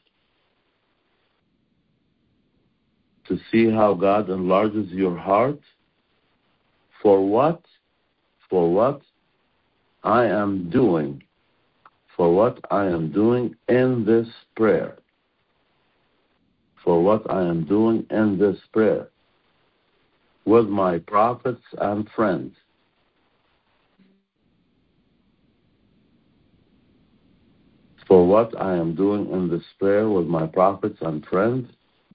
To see how God enlarges your heart. For what? For what I am doing. For what I am doing in this prayer. For what I am doing in this prayer. With my prophets and friends. For what I am doing in this prayer with my prophets and friends.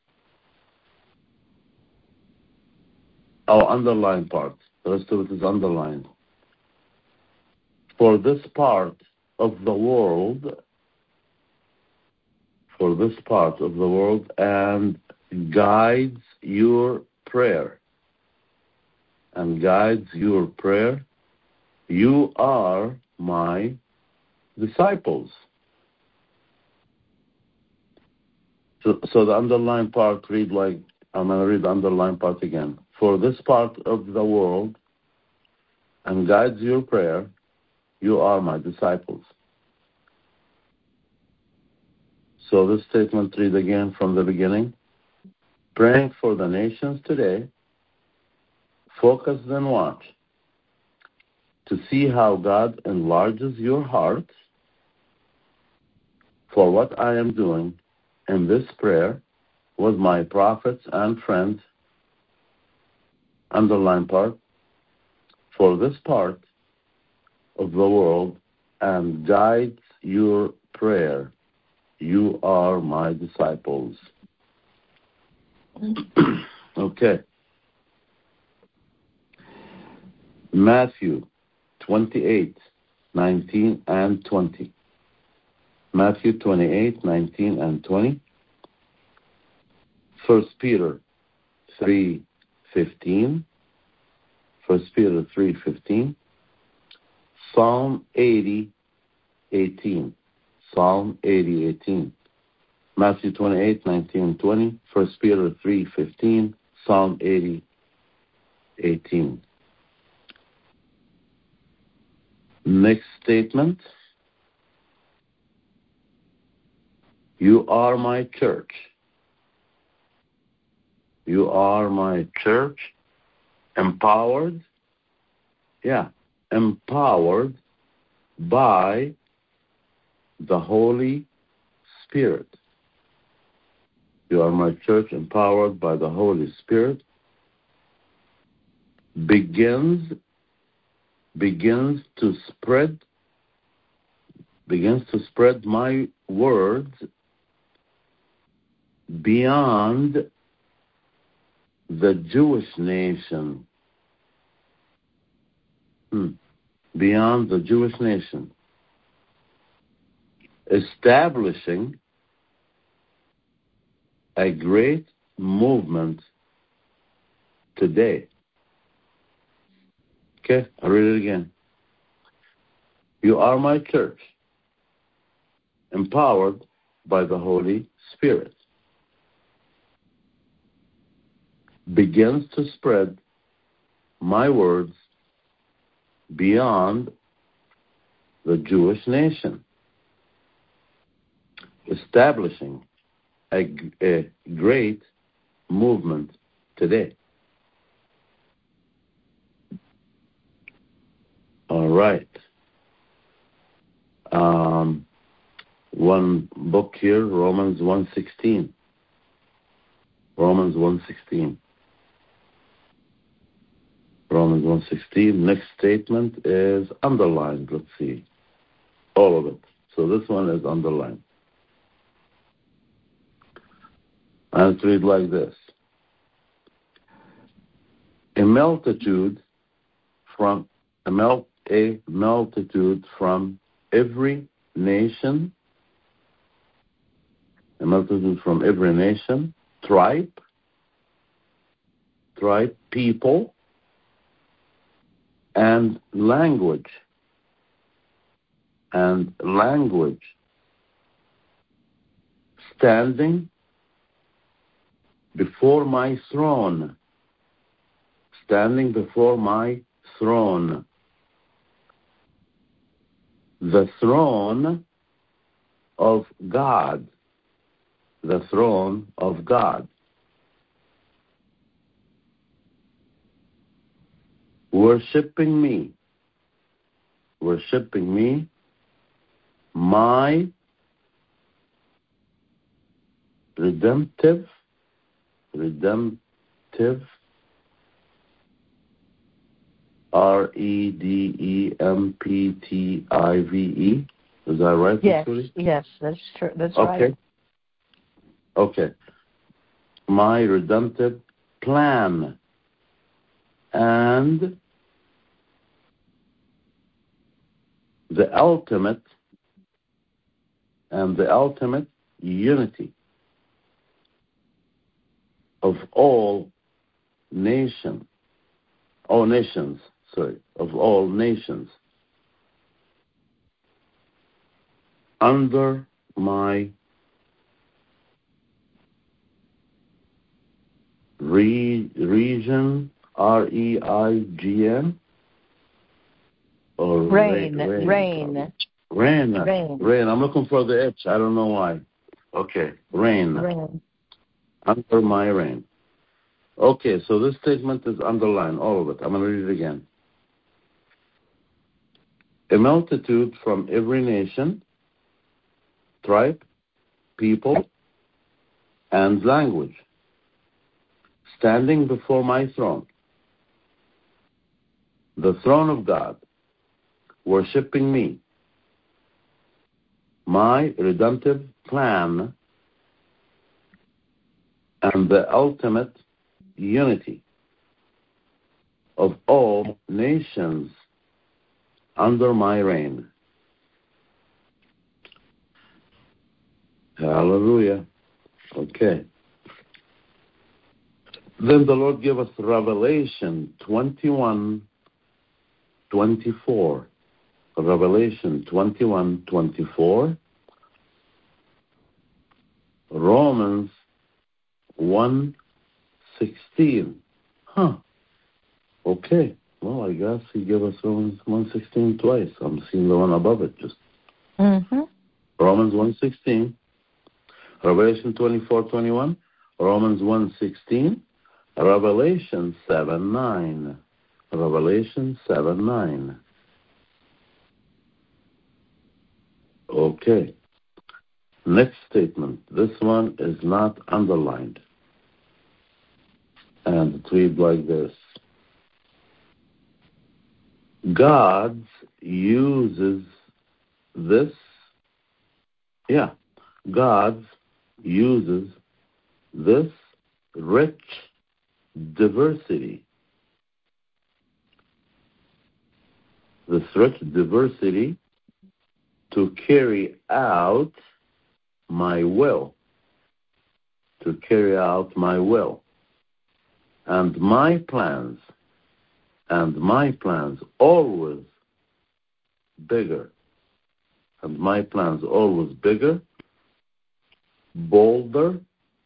Our underlined part. The rest of it is underlined. For this part of the world, for this part of the world, and guides your prayer. And guides your prayer. You are my disciples. So, so the underlined part read like, I'm going to read the underlined part again. For this part of the world and guides your prayer, you are my disciples. So this statement read again from the beginning. Praying for the nations today, focus and watch to see how God enlarges your heart for what I am doing in this prayer with my prophets and friends. Underline part. For this part of the world and guides your prayer. You are my disciples. Okay. Matthew twenty-eight, nineteen and twenty. Matthew twenty-eight, nineteen and twenty. First Peter three fifteen. First Peter three fifteen. Psalm eighty, eighteen. Psalm eighty, eighteen. Matthew twenty-eight, nineteen and twenty. First Peter three fifteen. Psalm eighty, eighteen. Next statement. You are my church. You are my church, empowered, yeah, empowered by the Holy Spirit. You are my church, empowered by the Holy Spirit. Begins, begins to spread, begins to spread my words beyond the Jewish nation. Hmm. Beyond the Jewish nation. Establishing a great movement today. Okay, I'll read it again. You are my church, empowered by the Holy Spirit. Begins to spread my words beyond the Jewish nation, establishing a, a great movement today. All right. Um, one book here, Romans one sixteen. Romans one sixteen. Romans one sixteen. Next statement is underlined. Let's see. All of it. So this one is underlined. And it reads like this. A multitude from a, mul- a multitude from every nation, a multitude from every nation, tribe, tribe, people, and language, and language, standing before my throne. Standing before my throne. The throne of God. The throne of God. Worshipping me. Worshipping me. My redemptive, redemptive, R E D E M P T I V E. Is that right? Yes, yes, that's true. That's right. Okay. Okay. My redemptive plan and the ultimate and the ultimate unity of all nations, all nations, sorry, of all nations under my re- region, R E I G N, or Rain, rain, rain, rain, rain. rain. I'm looking for the H. I don't know why. Okay, rain. rain. Under my reign. Okay, so this statement is underlined, all of it. I'm going to read it again. A multitude from every nation, tribe, people, and language, standing before my throne, the throne of God, worshiping me, my redemptive plan, and the ultimate unity of all nations under my reign. Hallelujah. Okay. Then the Lord gave us Revelation twenty-one twenty-four. Revelation twenty-one twenty-four. Romans one sixteen. Huh. Okay. Well, I guess he gave us Romans one sixteen twice. I'm seeing the one above it just. Mm-hmm. Romans one sixteen. Revelation twenty-four twenty-one. Romans one sixteen. Revelation seven nine. Revelation seven nine. Okay. Next statement. This one is not underlined. And it reads like this. God uses this, yeah, God uses this rich diversity, this rich diversity to carry out my will, to carry out my will, and my plans, and my plans always bigger, and my plans always bigger, bolder,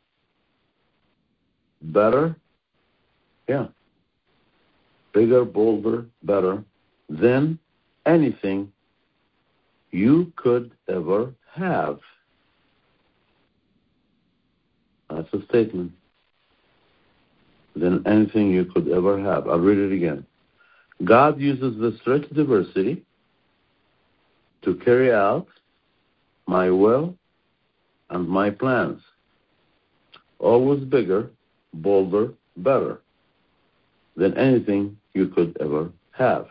better, yeah, bigger, bolder, better than anything you could ever have. That's a statement. Than anything you could ever have. I'll read it again. God uses this rich diversity to carry out my will and my plans. Always bigger, bolder, better than anything you could ever have.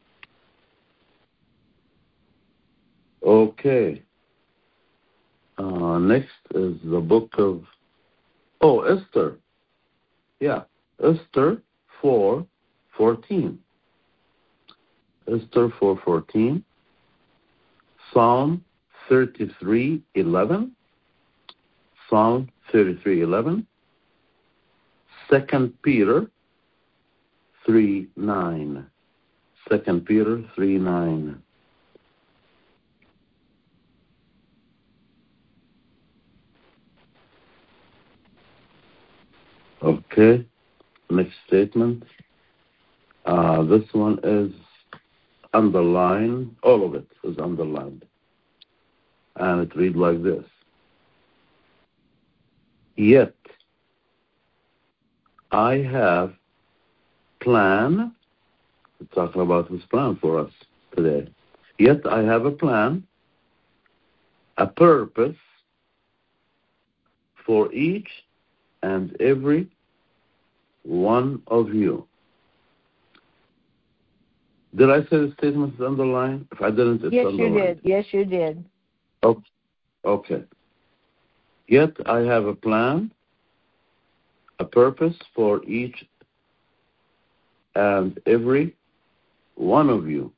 Okay. Uh, next is the book of, oh, Esther. Yeah, Esther four fourteen. Esther four fourteen. Psalm thirty-three eleven. Psalm thirty-three eleven. Second Peter three nine. Second Peter three nine. Okay. Next statement. Uh, this one is underlined. All of it is underlined. And it reads like this. Yet I have plan. We're talking about his plan for us today. Yet I have a plan, a purpose for each and every one of you. Did I say the statement is underlined? If I didn't, it's yes, underlined. you did. Yes, you did. Okay. okay. Yet I have a plan, a purpose for each and every one of you.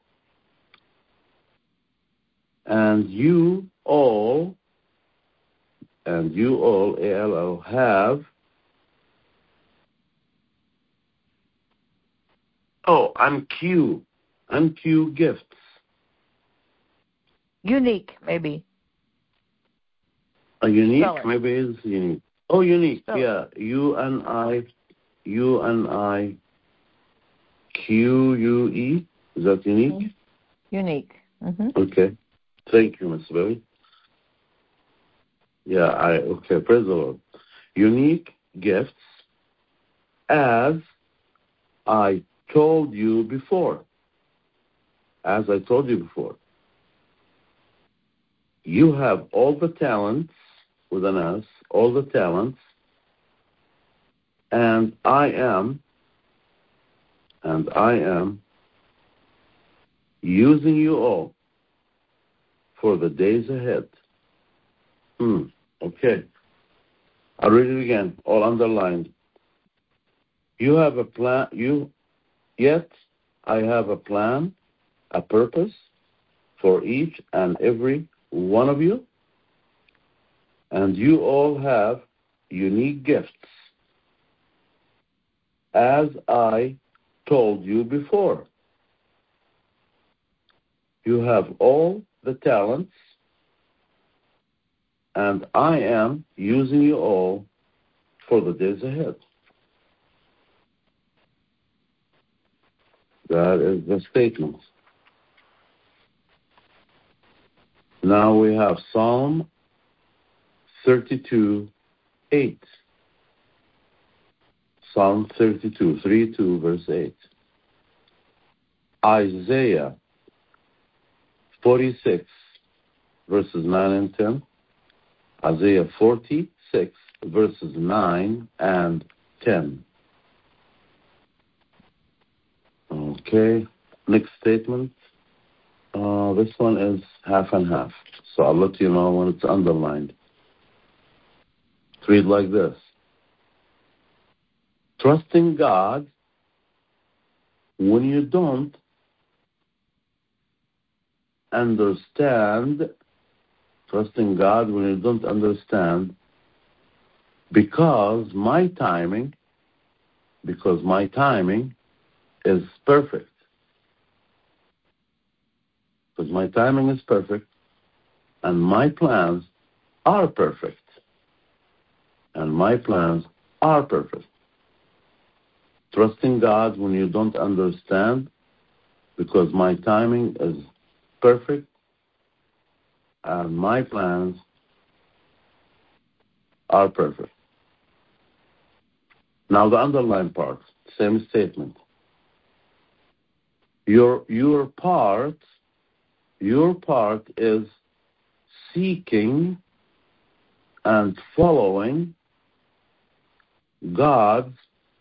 And you all, and you all, A L O, have, oh, and Q, and Q gifts. Unique, maybe. A unique, Spell it. maybe is unique. Oh, unique, Spell yeah. U and I, U and I, Q U E. Is that unique? Mm-hmm. Unique. Mm-hmm. Okay. Thank you, Miss Billy. Yeah, I okay, praise the Lord. Unique gifts, as I told you before. As I told you before. You have all the talents, with an S, all the talents, and I am, and I am using you all for the days ahead. Hmm, okay. I'll read it again, all underlined. You have a plan, you, yet I have a plan, a purpose for each and every one of you, and you all have unique gifts, as I told you before. You have all the talents, and I am using you all for the days ahead. That is the statement. Now we have Psalm thirty-two, eight. Psalm thirty-two, three two, verse eight. Isaiah forty-six, verses nine and ten. Isaiah forty-six, verses nine and ten. Okay, next statement. Uh, this one is half and half, so I'll let you know when it's underlined. Read like this. Trusting God when you don't understand, trusting God when you don't understand, because my timing, because my timing is perfect. Because my timing is perfect, and my plans are perfect. And my plans are perfect. Trusting God when you don't understand, because my timing is perfect, and my plans are perfect. Now the underlined part, same statement. Your your part, your part is seeking and following God's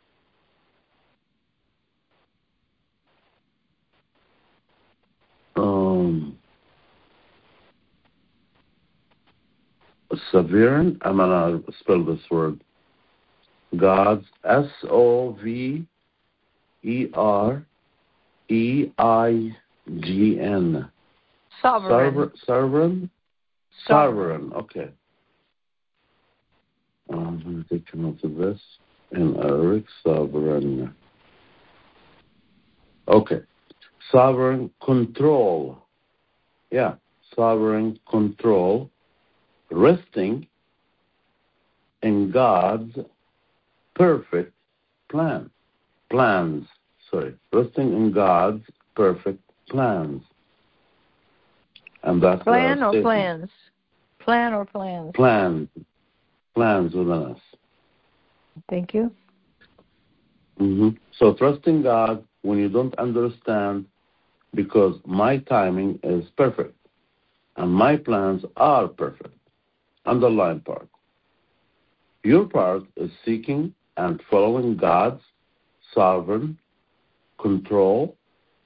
um, sovereign. I'm gonna spell this word. God's S O V E R E I G N. Sovereign. Sovereign. Sovereign. Okay. Um, I'm going to take a note of this. And Eric, sovereign. Okay. Sovereign control. Yeah. Sovereign control. Resting in God's perfect plan, plans, sorry, resting in God's perfect plans. And that's Plan or statement. plans? Plan or plans? Plans. Plans within us. Thank you. Mm-hmm. So trust in God when you don't understand, because my timing is perfect and my plans are perfect. Underline part. Your part is seeking and following God's sovereign control,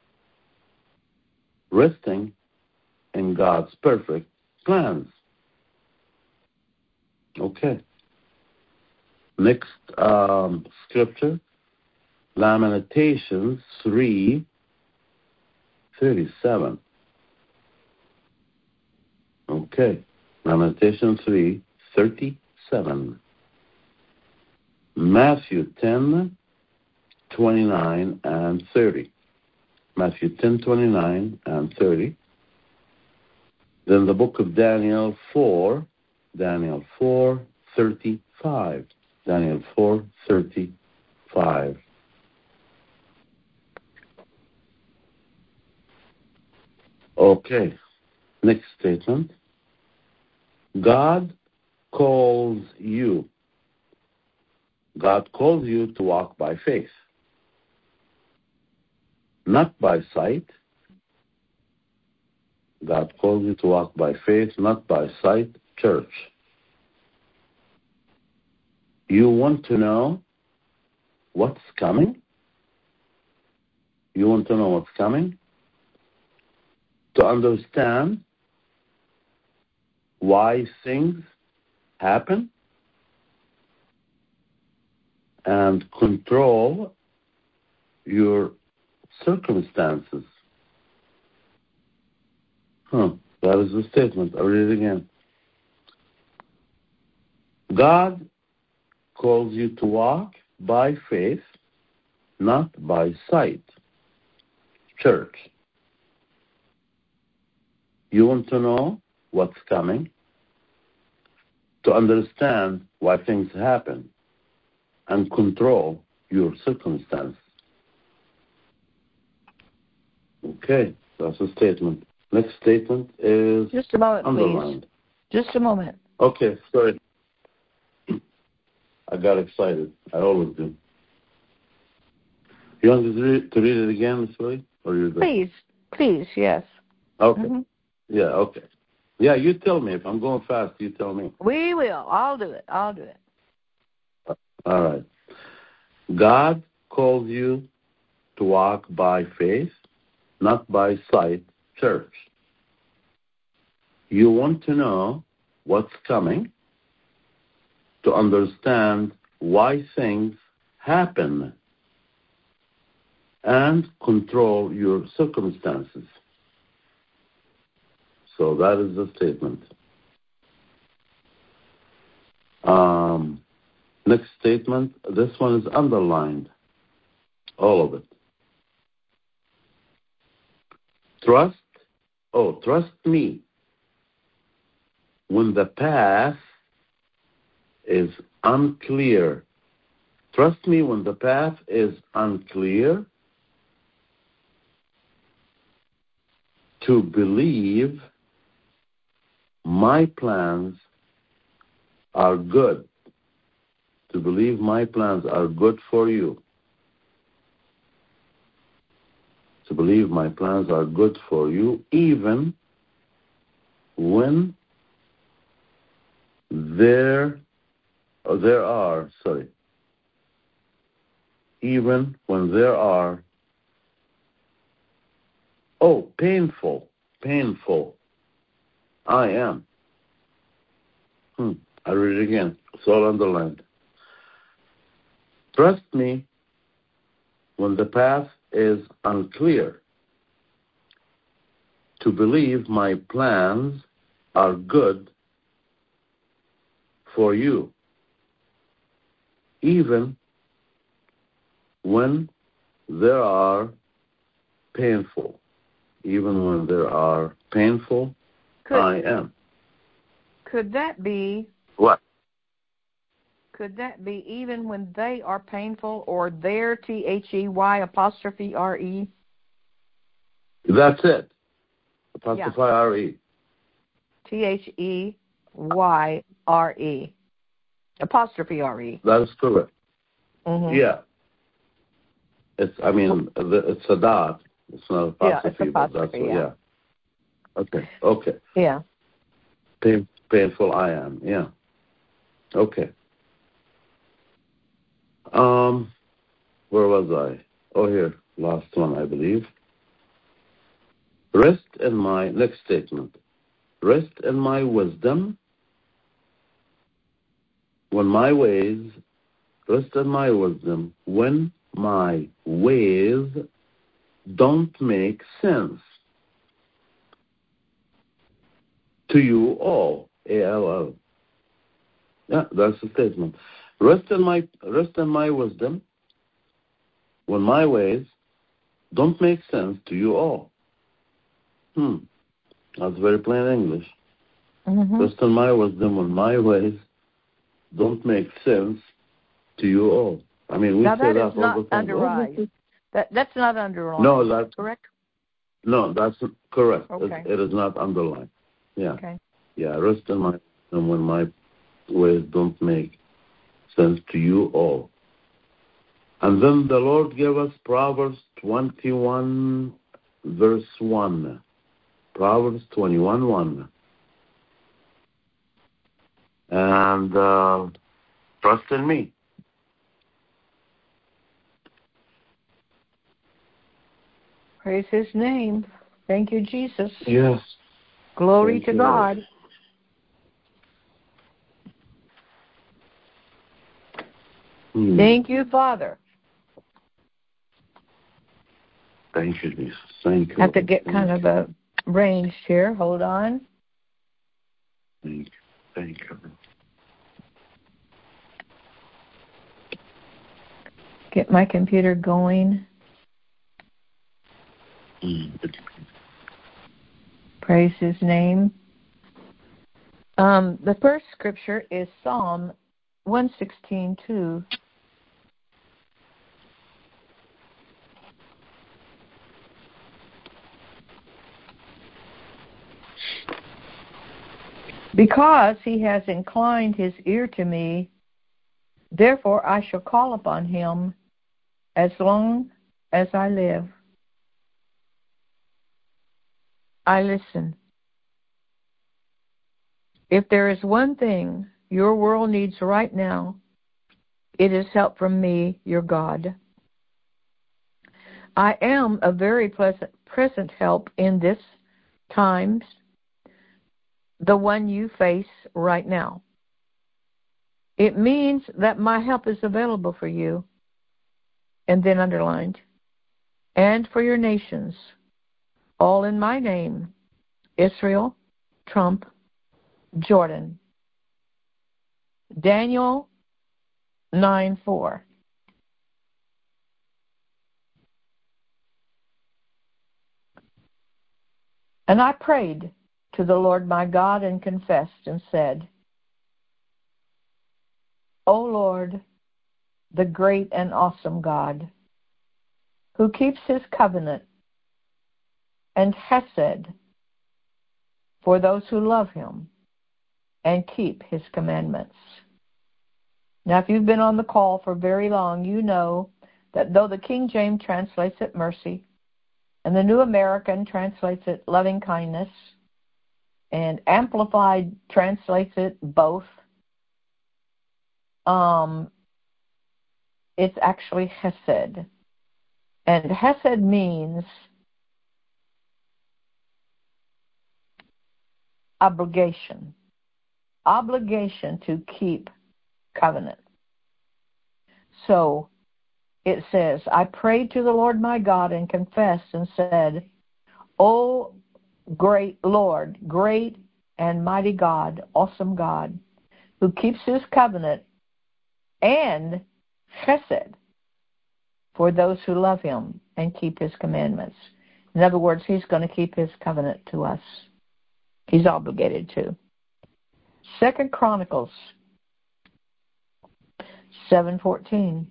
resting in God's perfect plans. Okay. Next um, scripture, Lamentations three thirty-seven. Okay. Lamentations three thirty-seven. Matthew ten twenty-nine and thirty. Matthew ten twenty-nine and thirty. Then the book of Daniel four, Daniel four thirty-five. Daniel four thirty-five. Okay. Next statement. God calls you. God calls you to walk by faith, not by sight. God calls you to walk by faith, not by sight. Church, you want to know what's coming? You want to know what's coming? To understand why things happen and control your circumstances. Huh, that is the statement. I'll read it again. God calls you to walk by faith, not by sight. Church, you want to know what's coming, to understand why things happen, and control your circumstances. Okay, that's a statement. Next statement is Just a moment, underlined. please. Just a moment. Okay, sorry. I got excited. I always do. You want to read, to read it again, Miz Willie? Or you Please, please, yes. Okay. Mm-hmm. Yeah, okay. Yeah, you tell me. If I'm going fast, you tell me. We will. I'll do it. I'll do it. All right. God calls you to walk by faith, not by sight. Church, you want to know what's coming, to understand why things happen, and control your circumstances. So that is the statement. Um, next statement, this one is underlined, all of it. Trust, oh, trust me when the path is unclear. Trust me when the path is unclear, to believe my plans are good. To believe my plans are good for you. To believe my plans are good for you, even when there, oh, there are, sorry, even when there are, oh, painful, painful, I am. Hmm. I read it again. It's all underlined. Trust me when the path is unclear, to believe my plans are good for you, even when there are painful, even when there are painful, Could, I am. Could that be? What? could that be even when they are painful, or their, T H E Y apostrophe R E? That's it. Apostrophe yeah. R E. T H E Y R E. Apostrophe R E. That is correct. Mm-hmm. Yeah. It's, I mean, it's a dot. It's not apostrophe. Yeah, it's apostrophe, what, yeah. yeah. Okay, okay. Yeah. Pain, painful I am, yeah. Okay. Um, where was I? Oh, here. Last one, I believe. Rest in my, next statement. Rest in my wisdom when my ways, rest in my wisdom when my ways don't make sense to you all. A L L. Yeah, that's the statement. Rest in my rest in my wisdom when my ways don't make sense to you all. Hmm. That's very plain English. Mm-hmm. Rest in my wisdom when my ways don't make sense to you all. I mean, we now say that that is not all the time. underlined. That that's not underlined. No, that's correct. No, that's correct. Okay. It, it is not underlined. Yeah. Okay. Yeah. Rest in my wisdom when my ways don't make sense to you all. And then the Lord gave us Proverbs twenty-one, verse one. Proverbs twenty-one, one. And uh, trust in me. Praise his name. Thank you, Jesus. Yes. Glory Thank to you, God. Lord. Hmm. Thank you, Father. Thank you, Jesus. Thank you. I have to get kind of a range here. Hold on. Thank you. Thank you. Get my computer going. Mm. Praise his name. Um, the first scripture is Psalm one sixteen, two. Because he has inclined his ear to me, therefore I shall call upon him as long as I live. I listen. If there is one thing your world needs right now, it is help from me, your God. I am a very pleasant present help in this times, the one you face right now. It means that my help is available for you, and then underlined, and for your nations, all in my name, Israel, Trump, Jordan. Daniel nine four. And I prayed to the Lord my God and confessed and said, O Lord, the great and awesome God, who keeps his covenant and hesed for those who love him and keep his commandments. Now, if you've been on the call for very long, you know that though the King James translates it mercy, and the New American translates it loving kindness, and Amplified translates it both, um, it's actually hesed. And hesed means obligation. Obligation to keep covenant. So it says, I prayed to the Lord my God and confessed and said, O great Lord, great and mighty God, awesome God, who keeps his covenant and chesed for those who love him and keep his commandments. In other words, he's going to keep his covenant to us. He's obligated to. Second Chronicles seven fourteen.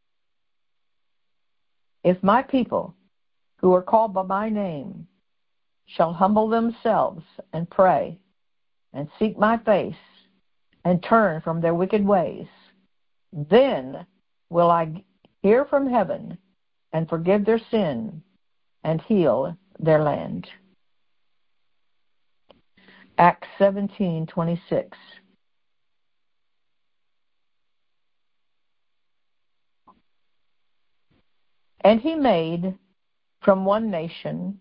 If my people, who are called by my name, shall humble themselves and pray and seek my face and turn from their wicked ways, then will I hear from heaven and forgive their sin and heal their land. Acts seventeen twenty-six. And he made from one nation,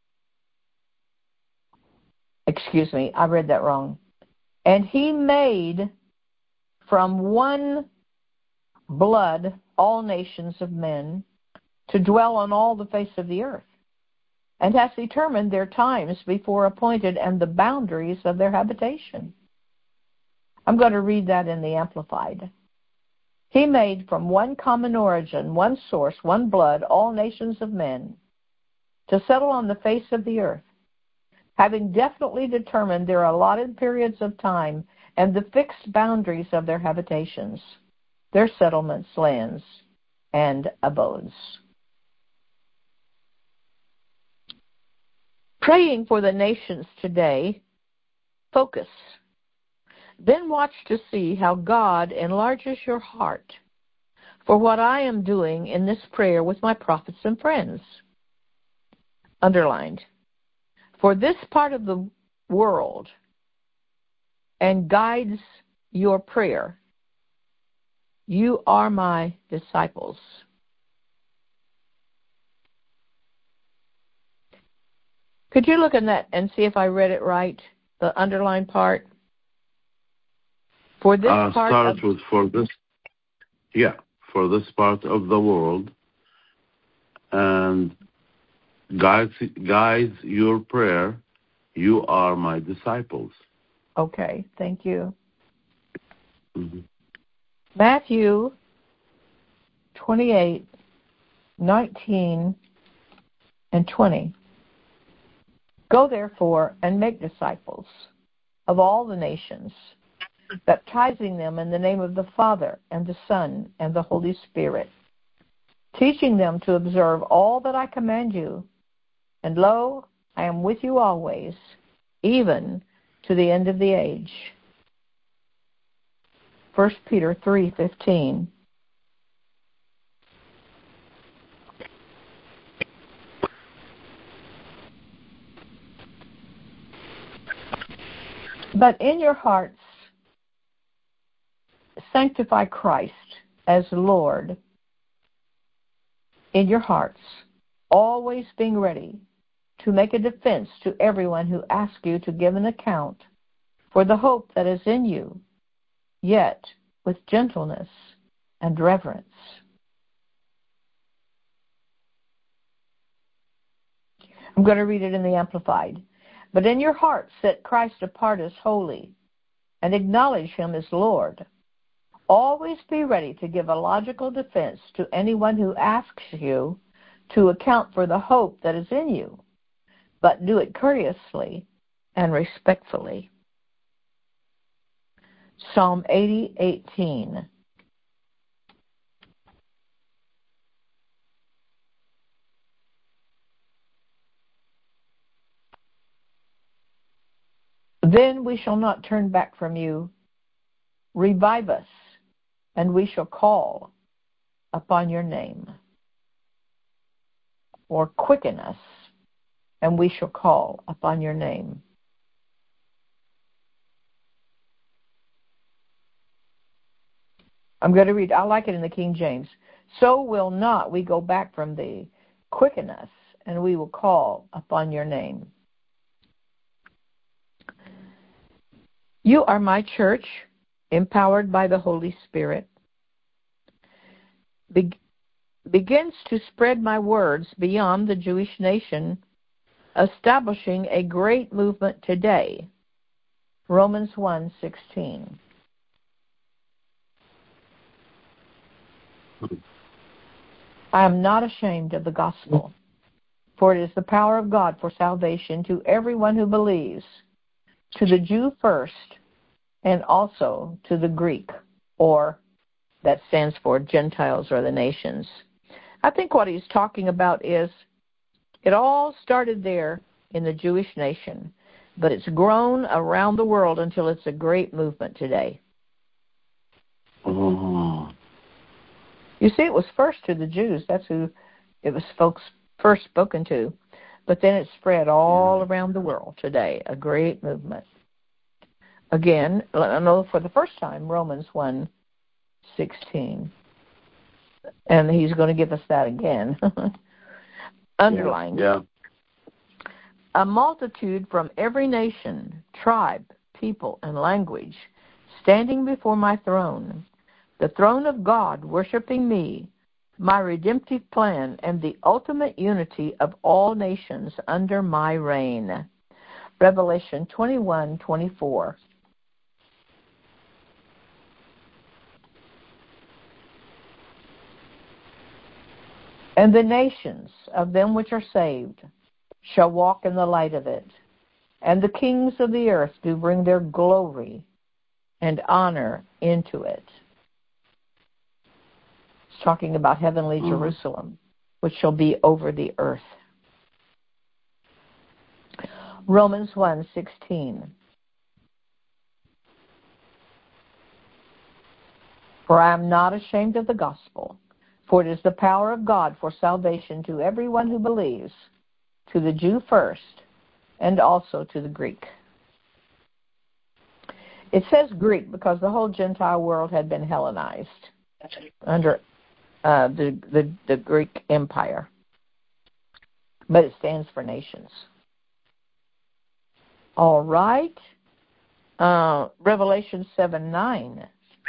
excuse me, I read that wrong. And he made from one blood all nations of men to dwell on all the face of the earth, and has determined their times before appointed and the boundaries of their habitation. I'm going to read that in the Amplified. He made from one common origin, one source, one blood, all nations of men to settle on the face of the earth, having definitely determined their allotted periods of time and the fixed boundaries of their habitations, their settlements, lands, and abodes. Praying for the nations today, focus. Then watch to see how God enlarges your heart for what I am doing in this prayer with my prophets and friends. Underlined. For this part of the world and guides your prayer. You are my disciples. Could you look at that and see if I read it right, the underlined part? For this uh, part start of... with for this, yeah, for this part of the world, and guides guides your prayer. You are my disciples. Okay, thank you. Mm-hmm. Matthew twenty-eight, nineteen, and twenty. Go therefore and make disciples of all the nations, baptizing them in the name of the Father and the Son and the Holy Spirit, teaching them to observe all that I command you. And lo, I am with you always, even to the end of the age. First Peter three fifteen. But in your hearts, sanctify Christ as Lord in your hearts, always being ready to make a defense to everyone who asks you to give an account for the hope that is in you, yet with gentleness and reverence. I'm going to read it in the Amplified. But in your hearts set Christ apart as holy and acknowledge him as Lord. Always be ready to give a logical defense to anyone who asks you to account for the hope that is in you, but do it courteously and respectfully. Psalm eighty eighteen. Then we shall not turn back from you. Revive us, and we shall call upon your name. Or quicken us, and we shall call upon your name. I'm going to read, I like it in the King James. So will not we go back from thee. Quicken us, and we will call upon your name. You are my church, empowered by the Holy Spirit. Be- begins to spread my words beyond the Jewish nation, establishing a great movement today. Romans one sixteen. I am not ashamed of the gospel, for it is the power of God for salvation to everyone who believes, to the Jew first, and also to the Greek, or that stands for Gentiles or the nations. I think what he's talking about is it all started there in the Jewish nation, but it's grown around the world until it's a great movement today. Oh. You see, it was first to the Jews. That's who it was folks first spoken to. But then it spread all yeah. around the world today, a great movement. Again, I know for the first time, Romans one sixteen. And he's going to give us that again. Underlined. Yeah. yeah. A multitude from every nation, tribe, people, and language, standing before my throne, the throne of God, worshiping me, my redemptive plan, and the ultimate unity of all nations under my reign. Revelation twenty-one twenty-four. And the nations of them which are saved shall walk in the light of it, and the kings of the earth do bring their glory and honor into it. It's talking about heavenly mm. Jerusalem, which shall be over the earth. Romans one sixteen. For I am not ashamed of the gospel, for it is the power of God for salvation to everyone who believes, to the Jew first, and also to the Greek. It says Greek because the whole Gentile world had been Hellenized under uh, the, the, the Greek Empire. But it stands for nations. All right. Uh, Revelation seven nine.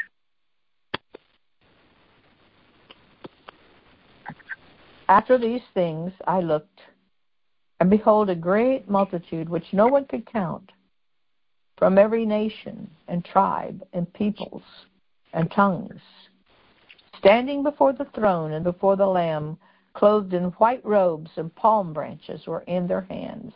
After these things I looked, and behold, a great multitude which no one could count, from every nation and tribe and peoples and tongues, standing before the throne and before the Lamb, clothed in white robes, and palm branches were in their hands.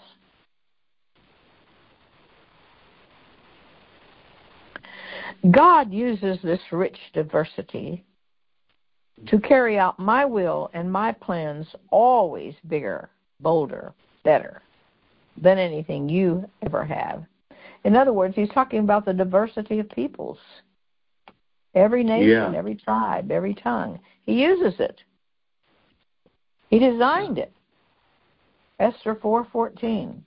God uses this rich diversity to carry out my will and my plans, always bigger, bolder, better than anything you ever have. In other words, he's talking about the diversity of peoples. Every nation, yeah. every tribe, every tongue. He uses it. He designed it. Esther four fourteen.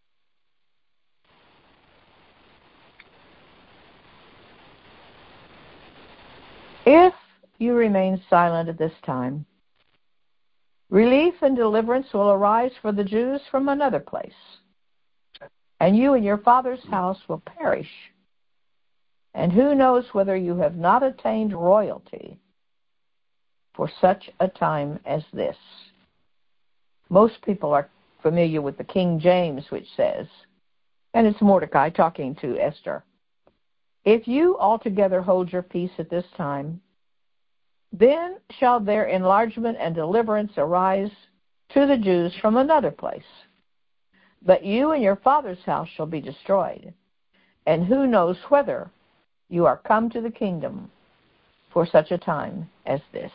If you remain silent at this time, relief and deliverance will arise for the Jews from another place, and you and your father's house will perish. And who knows whether you have not attained royalty for such a time as this? Most people are familiar with the King James, which says, and it's Mordecai talking to Esther, if you altogether hold your peace at this time, then shall their enlargement and deliverance arise to the Jews from another place. But you and your father's house shall be destroyed. And who knows whether you are come to the kingdom for such a time as this.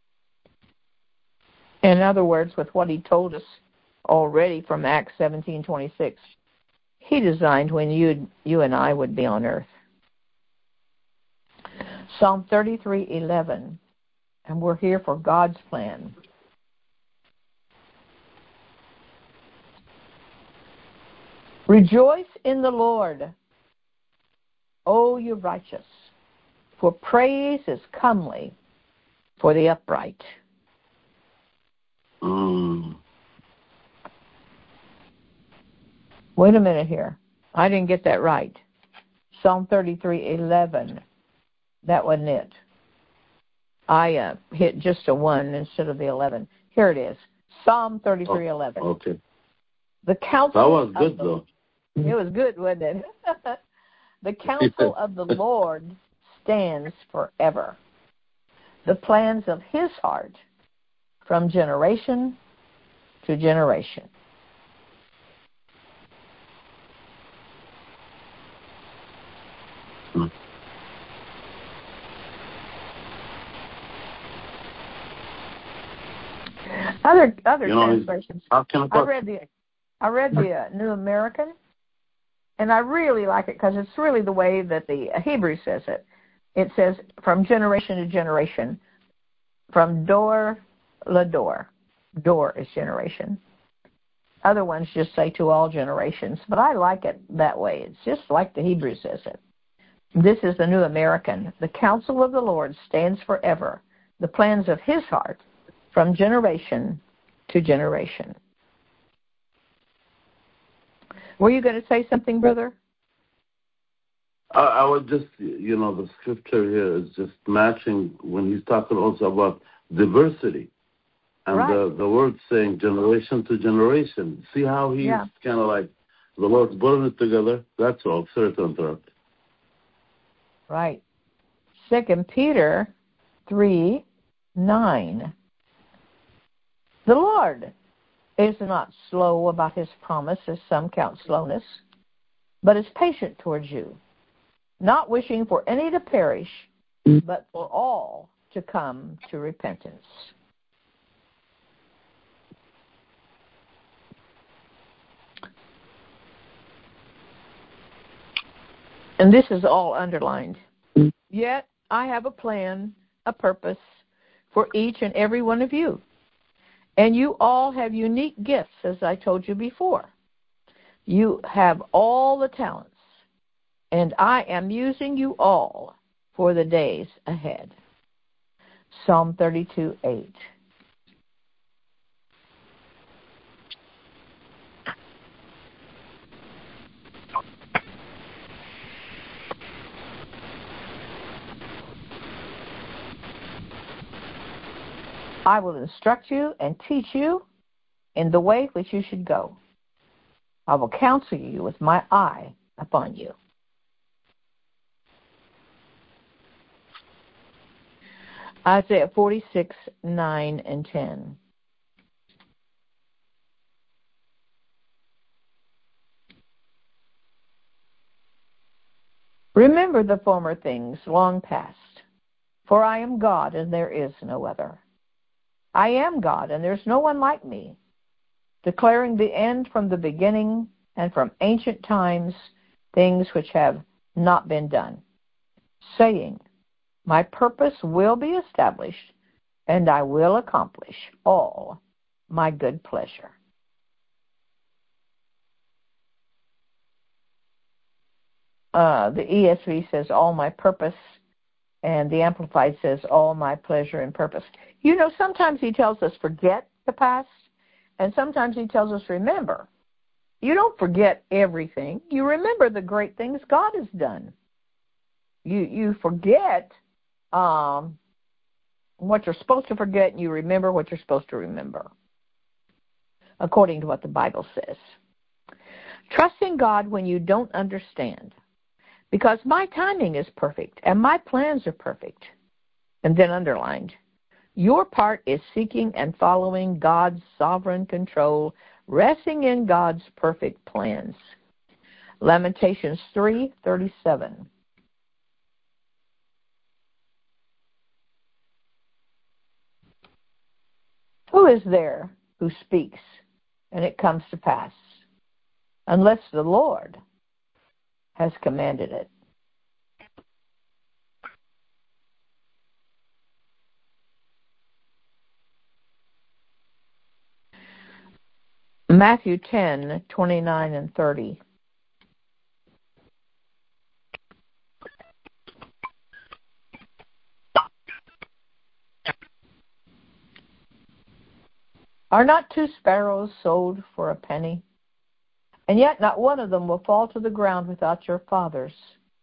In other words, with what he told us already from Acts seventeen twenty-six, he designed when you you and I would be on earth. Psalm thirty-three eleven. And we're here for God's plan. Rejoice in the Lord, O you righteous, for praise is comely for the upright. Mm. Wait a minute here. I didn't get that right. Psalm thirty-three eleven. That wasn't it. I uh, hit just a one instead of the eleven. Here it is. Psalm thirty-three eleven. Oh, okay. The counsel that was good, the, though. It was good, wasn't it? The counsel of the Lord stands forever. The plans of his heart from generation to generation. Other other You know, translations. how can I read the I read the uh, New American, and I really like it because it's really the way that the Hebrew says it. It says from generation to generation, from door la door. Door is generation. Other ones just say to all generations, but I like it that way. It's just like the Hebrew says it. This is the New American. The counsel of the Lord stands forever, the plans of his heart from generation to generation. Were you going to say something, brother? I, I would just, you know, the scripture here is just matching when he's talking also about diversity. And right. the, the word saying generation to generation. See how he's yeah. kind of like, the Lord's putting it together? That's all. Sorry to interrupt. Right. Second Peter three nine. The Lord is not slow about his promise, as some count slowness, but is patient towards you, not wishing for any to perish, but for all to come to repentance. And this is all underlined. Yet I have a plan, a purpose for each and every one of you. And you all have unique gifts, as I told you before. You have all the talents, and I am using you all for the days ahead. Psalm thirty-two eight. I will instruct you and teach you in the way which you should go. I will counsel you with my eye upon you. Isaiah forty-six nine and ten. Remember the former things long past, for I am God and there is no other. I am God, and there's no one like me, declaring the end from the beginning and from ancient times things which have not been done, saying, my purpose will be established, and I will accomplish all my good pleasure. Uh, the E S V says, all my purpose, and the Amplified says, all my pleasure and purpose. You know, sometimes he tells us forget the past, and sometimes he tells us remember. You don't forget everything. You remember the great things God has done. You you forget um, what you're supposed to forget, and you remember what you're supposed to remember, according to what the Bible says. Trust in God when you don't understand, because my timing is perfect, and my plans are perfect. And then underlined, your part is seeking and following God's sovereign control, resting in God's perfect plans. Lamentations three thirty-seven. Who is there who speaks and it comes to pass, unless the Lord has commanded it? Matthew ten twenty-nine and thirty. Are not two sparrows sold for a penny? And yet not one of them will fall to the ground without your Father's.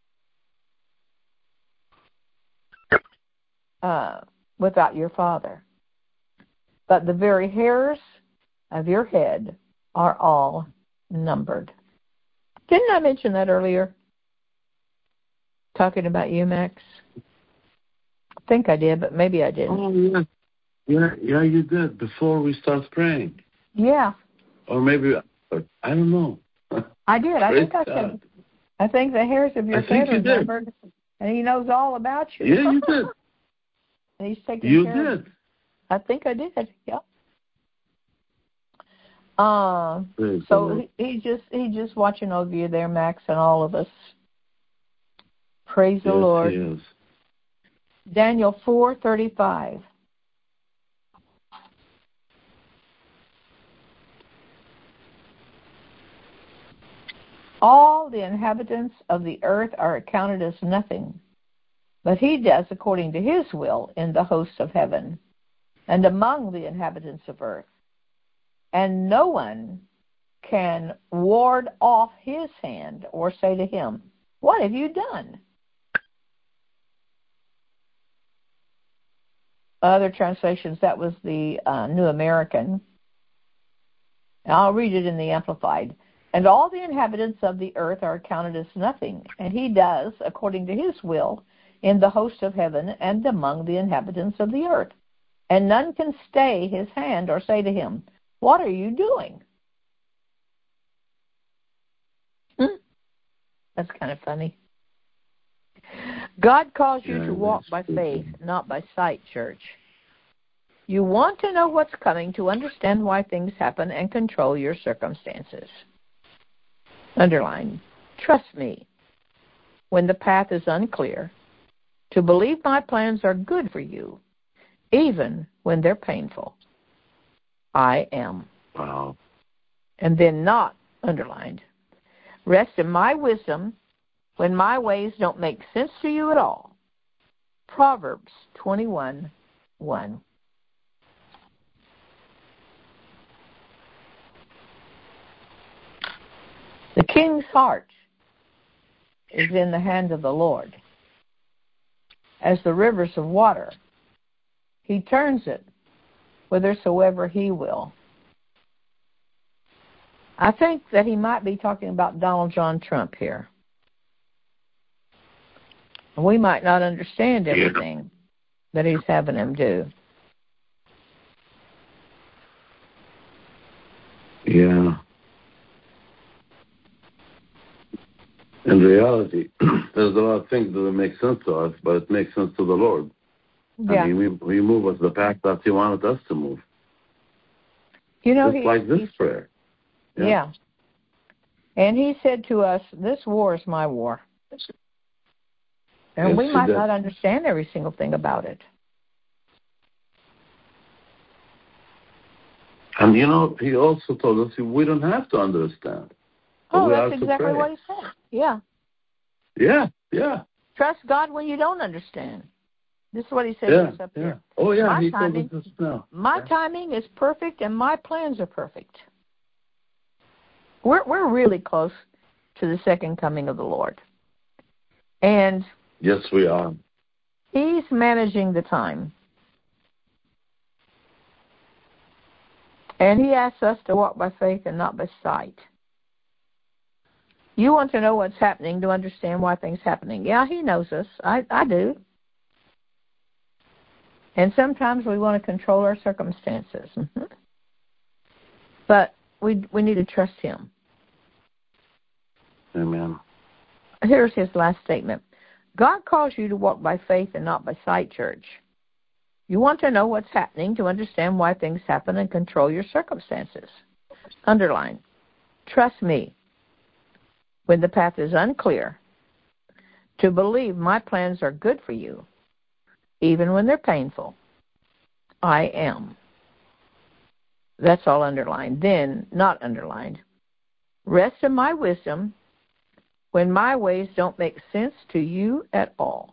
Uh, without your Father. But the very hairs of your head are all numbered. Didn't I mention that earlier? Talking about you, Max? I think I did, but maybe I didn't. Oh, yeah. Yeah, yeah, you did, before we start praying. Yeah. Or maybe, I don't know. I did. I think I said, I think the hairs of your head are numbered, and he knows all about you. Yeah, you did. And he's taking you care did. of I think I did, yeah. Uh, Praise the so Lord. he, he just he just watching over you there, Max, and all of us. Praise the Yes, Lord. he is. Daniel four thirty-five. All the inhabitants of the earth are accounted as nothing, but he does according to his will in the hosts of heaven and among the inhabitants of earth. And no one can ward off his hand or say to him, "What have you done?" Other translations, that was the uh, New American. And I'll read it in the Amplified. And all the inhabitants of the earth are accounted as nothing, and he does according to his will in the host of heaven and among the inhabitants of the earth. And none can stay his hand or say to him, "What are you doing?" Hmm. That's kind of funny. God calls you Yeah, to walk by that's faith, good. not by sight, church. You want to know what's coming to understand why things happen and control your circumstances. Underline, trust me when the path is unclear, to believe my plans are good for you, even when they're painful. I am. Wow. And then not underlined. Rest in my wisdom when my ways don't make sense to you at all. Proverbs twenty-one one. The king's heart is in the hand of the Lord. As the rivers of water, he turns it whithersoever he will. I think that he might be talking about Donald John Trump here. We might not understand everything that he's having him do. Yeah. In reality, there's a lot of things that don't make sense to us, but it makes sense to the Lord. Yeah. And he, he move us the path that he wanted us to move. You know, Just he, like this he, prayer. Yeah. yeah. And he said to us, "This war is my war." And Yes, we might did. not understand every single thing about it. And you know, he also told us we don't have to understand. Oh, we that's have to exactly pray. what he said. Yeah. Yeah, yeah. Trust God when you don't understand. This is what he said Yeah, to us up yeah. here. Oh, yeah, My he timing, told us this now. My yeah. timing is perfect, and my plans are perfect. We're we're really close to the second coming of the Lord. And yes, we are. he's managing the time. And he asks us to walk by faith and not by sight. You want to know what's happening to understand why things are happening. Yeah, he knows us. I, I do. And sometimes we want to control our circumstances. Mm-hmm. But we we need to trust him. Amen. Here's his last statement. God calls you to walk by faith and not by sight, church. You want to know what's happening to understand why things happen and control your circumstances. Underline, trust me when the path is unclear, to believe my plans are good for you, even when they're painful. I am. That's all underlined. Then, not underlined. Rest in my wisdom when my ways don't make sense to you at all.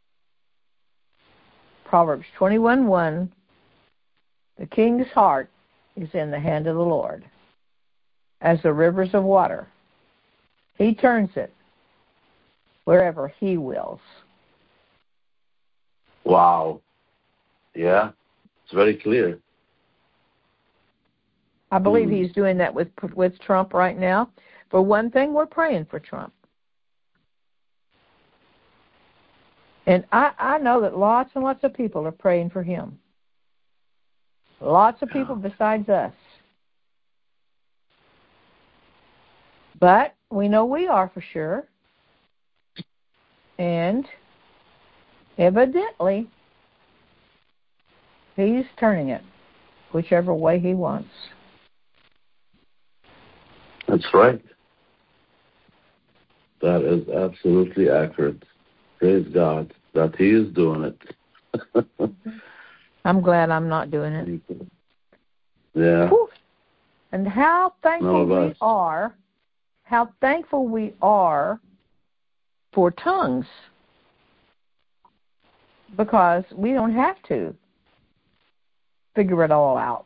Proverbs twenty-one one, the king's heart is in the hand of the Lord. As the rivers of water, he turns it wherever he wills. Wow. Yeah, it's very clear. I believe mm. he's doing that with with Trump right now. For one thing, we're praying for Trump. And I, I know that lots and lots of people are praying for him. Lots of people yeah. besides us. But we know we are for sure. And evidently, he's turning it whichever way he wants. That's right. That is absolutely accurate. Praise God that He is doing it. I'm glad I'm not doing it. Yeah. Whew. And how thankful we are, how thankful we are for tongues, because we don't have to figure it all out.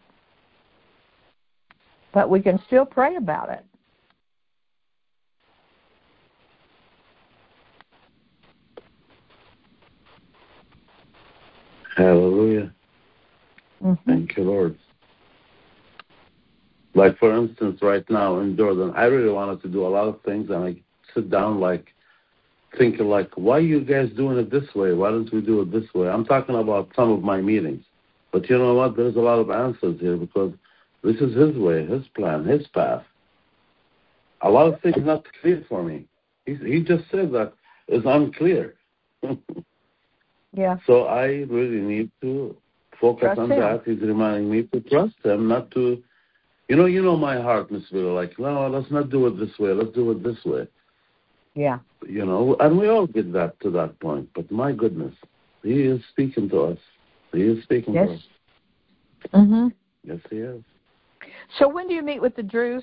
But we can still pray about it. Hallelujah. Mm-hmm. Thank you, Lord. Like, for instance, right now in Jordan, I really wanted to do a lot of things, and I sit down, like, thinking, like, why are you guys doing it this way? Why don't we do it this way? I'm talking about some of my meetings. But you know what? There's a lot of answers here, because this is His way, His plan, His path. A lot of things not clear for me. He, he just said that it's unclear. Yeah. So I really need to focus Trust on him. that. He's reminding me to trust Him, not to, you know, you know my heart, Miss Villa, like, no, let's not do it this way. Let's do it this way. Yeah. You know, and we all get that to that point. But my goodness, He is speaking to us. He is speaking Yes. to us. Mm-hmm. Yes, He is. So when do you meet with the Druze?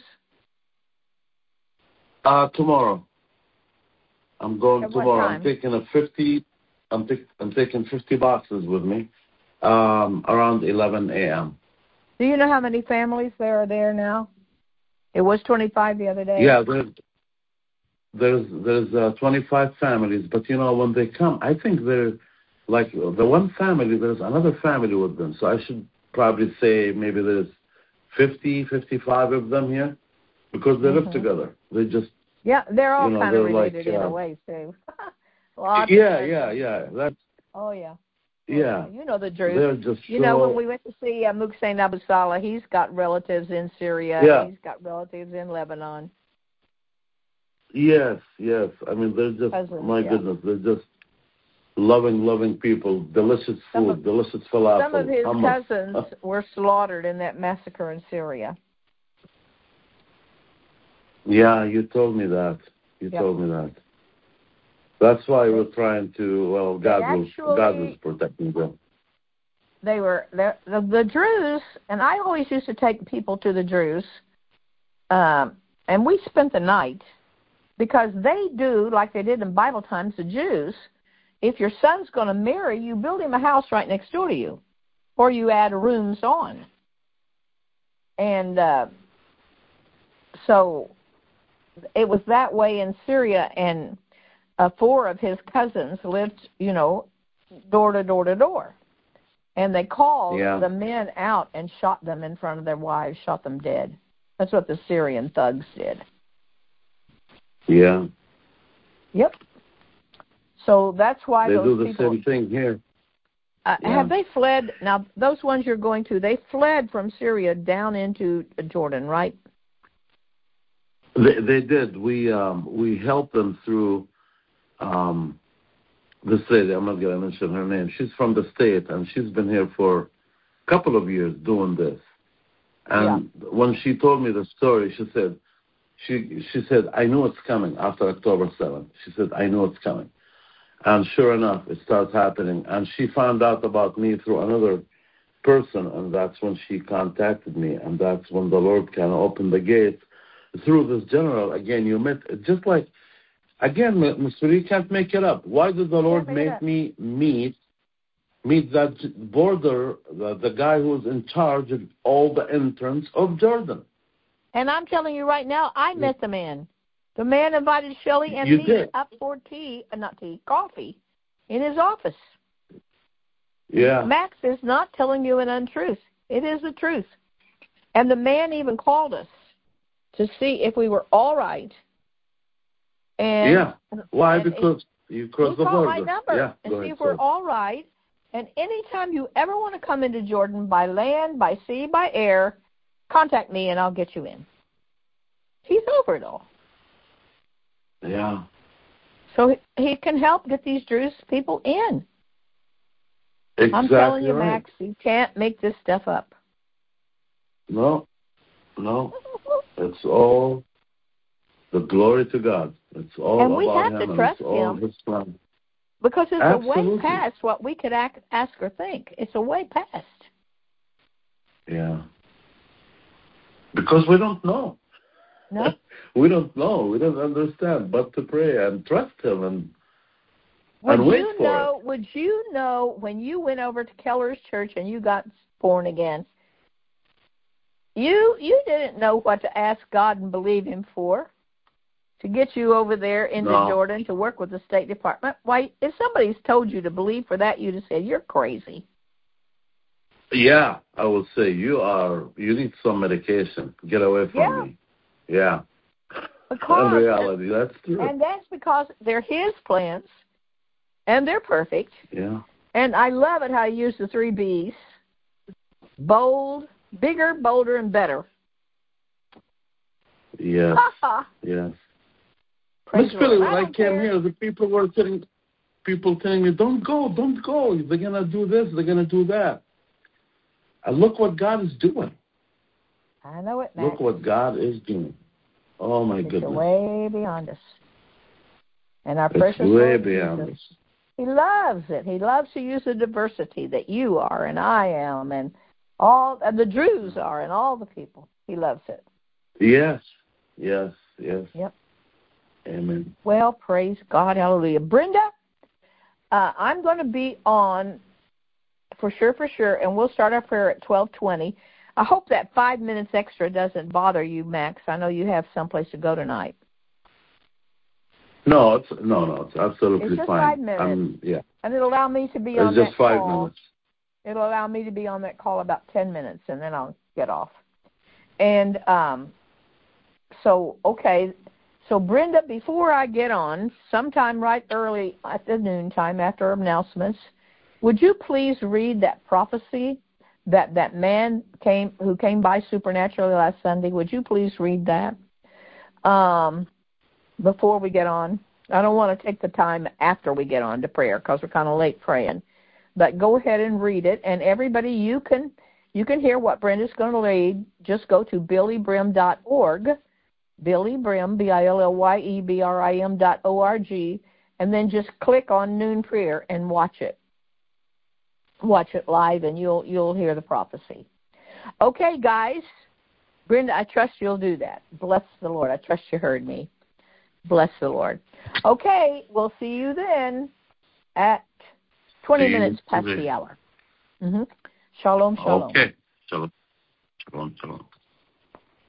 Uh, tomorrow. I'm going At what tomorrow. time? I'm taking a fifty. I'm, take, I'm taking fifty boxes with me. Um, around eleven a.m. Do you know how many families there are there now? It was twenty-five the other day. Yeah, there's there's there's uh, twenty-five families, but you know when they come, I think they're like the one family. There's another family with them, so I should probably say maybe there's fifty, fifty-five of them here, because they Mm-hmm. live together. They just Yeah, they're all you know, kind of they're related like, in uh, a way too. Lots yeah, of yeah, yeah. That's Oh yeah. Oh, yeah. You know the Druze. They're just You so, know when we went to see uh, Muhsin Abu Salah, he's got relatives in Syria. Yeah. He's got relatives in Lebanon. Yes, yes. I mean, they're just, Cousins, my yeah. goodness, they're just loving, loving people, delicious Some food, of- delicious falafel. Some of his hummus. cousins were slaughtered in that massacre in Syria. Yeah, you told me that. You Yep. told me that. That's why we're trying to, well, God They was, actually- God was protecting them. They were the, the the Druze, and I always used to take people to the Druze, um, and we spent the night, because they do like they did in Bible times. The Jews, if your son's going to marry, you build him a house right next door to you, or you add rooms on, and uh, so it was that way in Syria, and uh, four of his cousins lived, you know, door to door to door. And they called Yeah. the men out and shot them in front of their wives, shot them dead. That's what the Syrian thugs did. Yeah. Yep. So that's why They those do the people... same thing here. Uh, Yeah. Have they fled? Now, those ones you're going to, they fled from Syria down into Jordan, right? They, they did. We um, we helped them through um, this lady. I'm not going to mention her name. She's from the state, and she's been here for a couple of years doing this. And yeah. when she told me the story, she said, she she said, I knew it's coming after October seventh. She said, I know it's coming. And sure enough, it starts happening. And she found out about me through another person, and that's when she contacted me. And that's when the Lord kind of opened the gate through this general. Again, you met, just like, again, Mister You can't make it up. Why did the Lord make me meet meet that border, the, the guy who was in charge of all the entrance of Jordan? And I'm telling you right now, I met the man. The man invited Shelley and you me did. up for tea, uh, not tea, coffee, in his office. Yeah. Max is not telling you an untruth. It is the truth. And the man even called us to see if we were all right. And, yeah. Why? and because it, you crossed the call border. my number yeah, and see ahead, if we're sir. all right. And anytime you ever want to come into Jordan by land, by sea, by air, contact me and I'll get you in. He's over it all. Yeah. So he can help get these Druze people in. Exactly I'm telling you, right. Max, you can't make this stuff up. No, no. It's all The glory to God. It's all and we about have Him to and trust it's all Him His plan. because it's Absolutely. a way past what we could act, ask or think. It's a way past. Yeah. Because we don't know. No. we don't know. We don't understand. But to pray and trust Him and Would and wait you for know? it. Would you know when you went over to Keller's church and you got born again? You you didn't know what to ask God and believe Him for to get you over there into No. Jordan to work with the State Department. Why, if somebody's told you to believe for that, you'd have said you're crazy. Yeah, I would say you are. You need some medication. Get away from Yeah. me. Yeah. Because, In reality, that's true. And that's because they're His plans, and they're perfect. Yeah. And I love it how you use the three B's: bold, bigger, bolder, and better. Yes. Yes. Praise Miss the Philly, Lord. when I I, don't came care. here, the people were telling people telling me, "Don't go, don't go. They're gonna do this. They're gonna do that." And look what God is doing. I know it, Matt. Look what God is doing. Oh my It's goodness. way beyond us. And our It's precious way Lord beyond Jesus, us. He loves it. He loves to use the diversity that you are and I am and all and the Druze are and all the people. He loves it. Yes. Yes. Yes. Yep. Amen. Well, praise God. Hallelujah. Brenda, uh, I'm going to be on for sure, for sure, and we'll start our prayer at twelve twenty. I hope that five minutes extra doesn't bother you, Max. I know you have someplace to go tonight. No, it's no, no, it's absolutely It's just fine. five minutes. I'm, yeah, And it'll allow me to be it's on just that five call. minutes. It'll allow me to be on that call about ten minutes, and then I'll get off. And um, so, okay. So, Brenda, before I get on, sometime right early at the noontime after announcements, would you please read that prophecy that that man came who came by supernaturally last Sunday? Would you please read that um, before we get on? I don't want to take the time after we get on to prayer because we're kind of late praying. But go ahead and read it, and everybody, you can you can hear what Brenda's going to read. Just go to billy brim dot org, Billy Brim, B I L L Y E B R I M dot O R G, and then just click on Noon Prayer and watch it. Watch it live, and you'll you'll hear the prophecy. Okay, guys. Brenda, I trust you'll do that. Bless the Lord. I trust you heard me. Bless the Lord. Okay, we'll see you then at twenty See minutes past today. the hour. Mm-hmm. Shalom, shalom. Okay. Shalom. Shalom, shalom.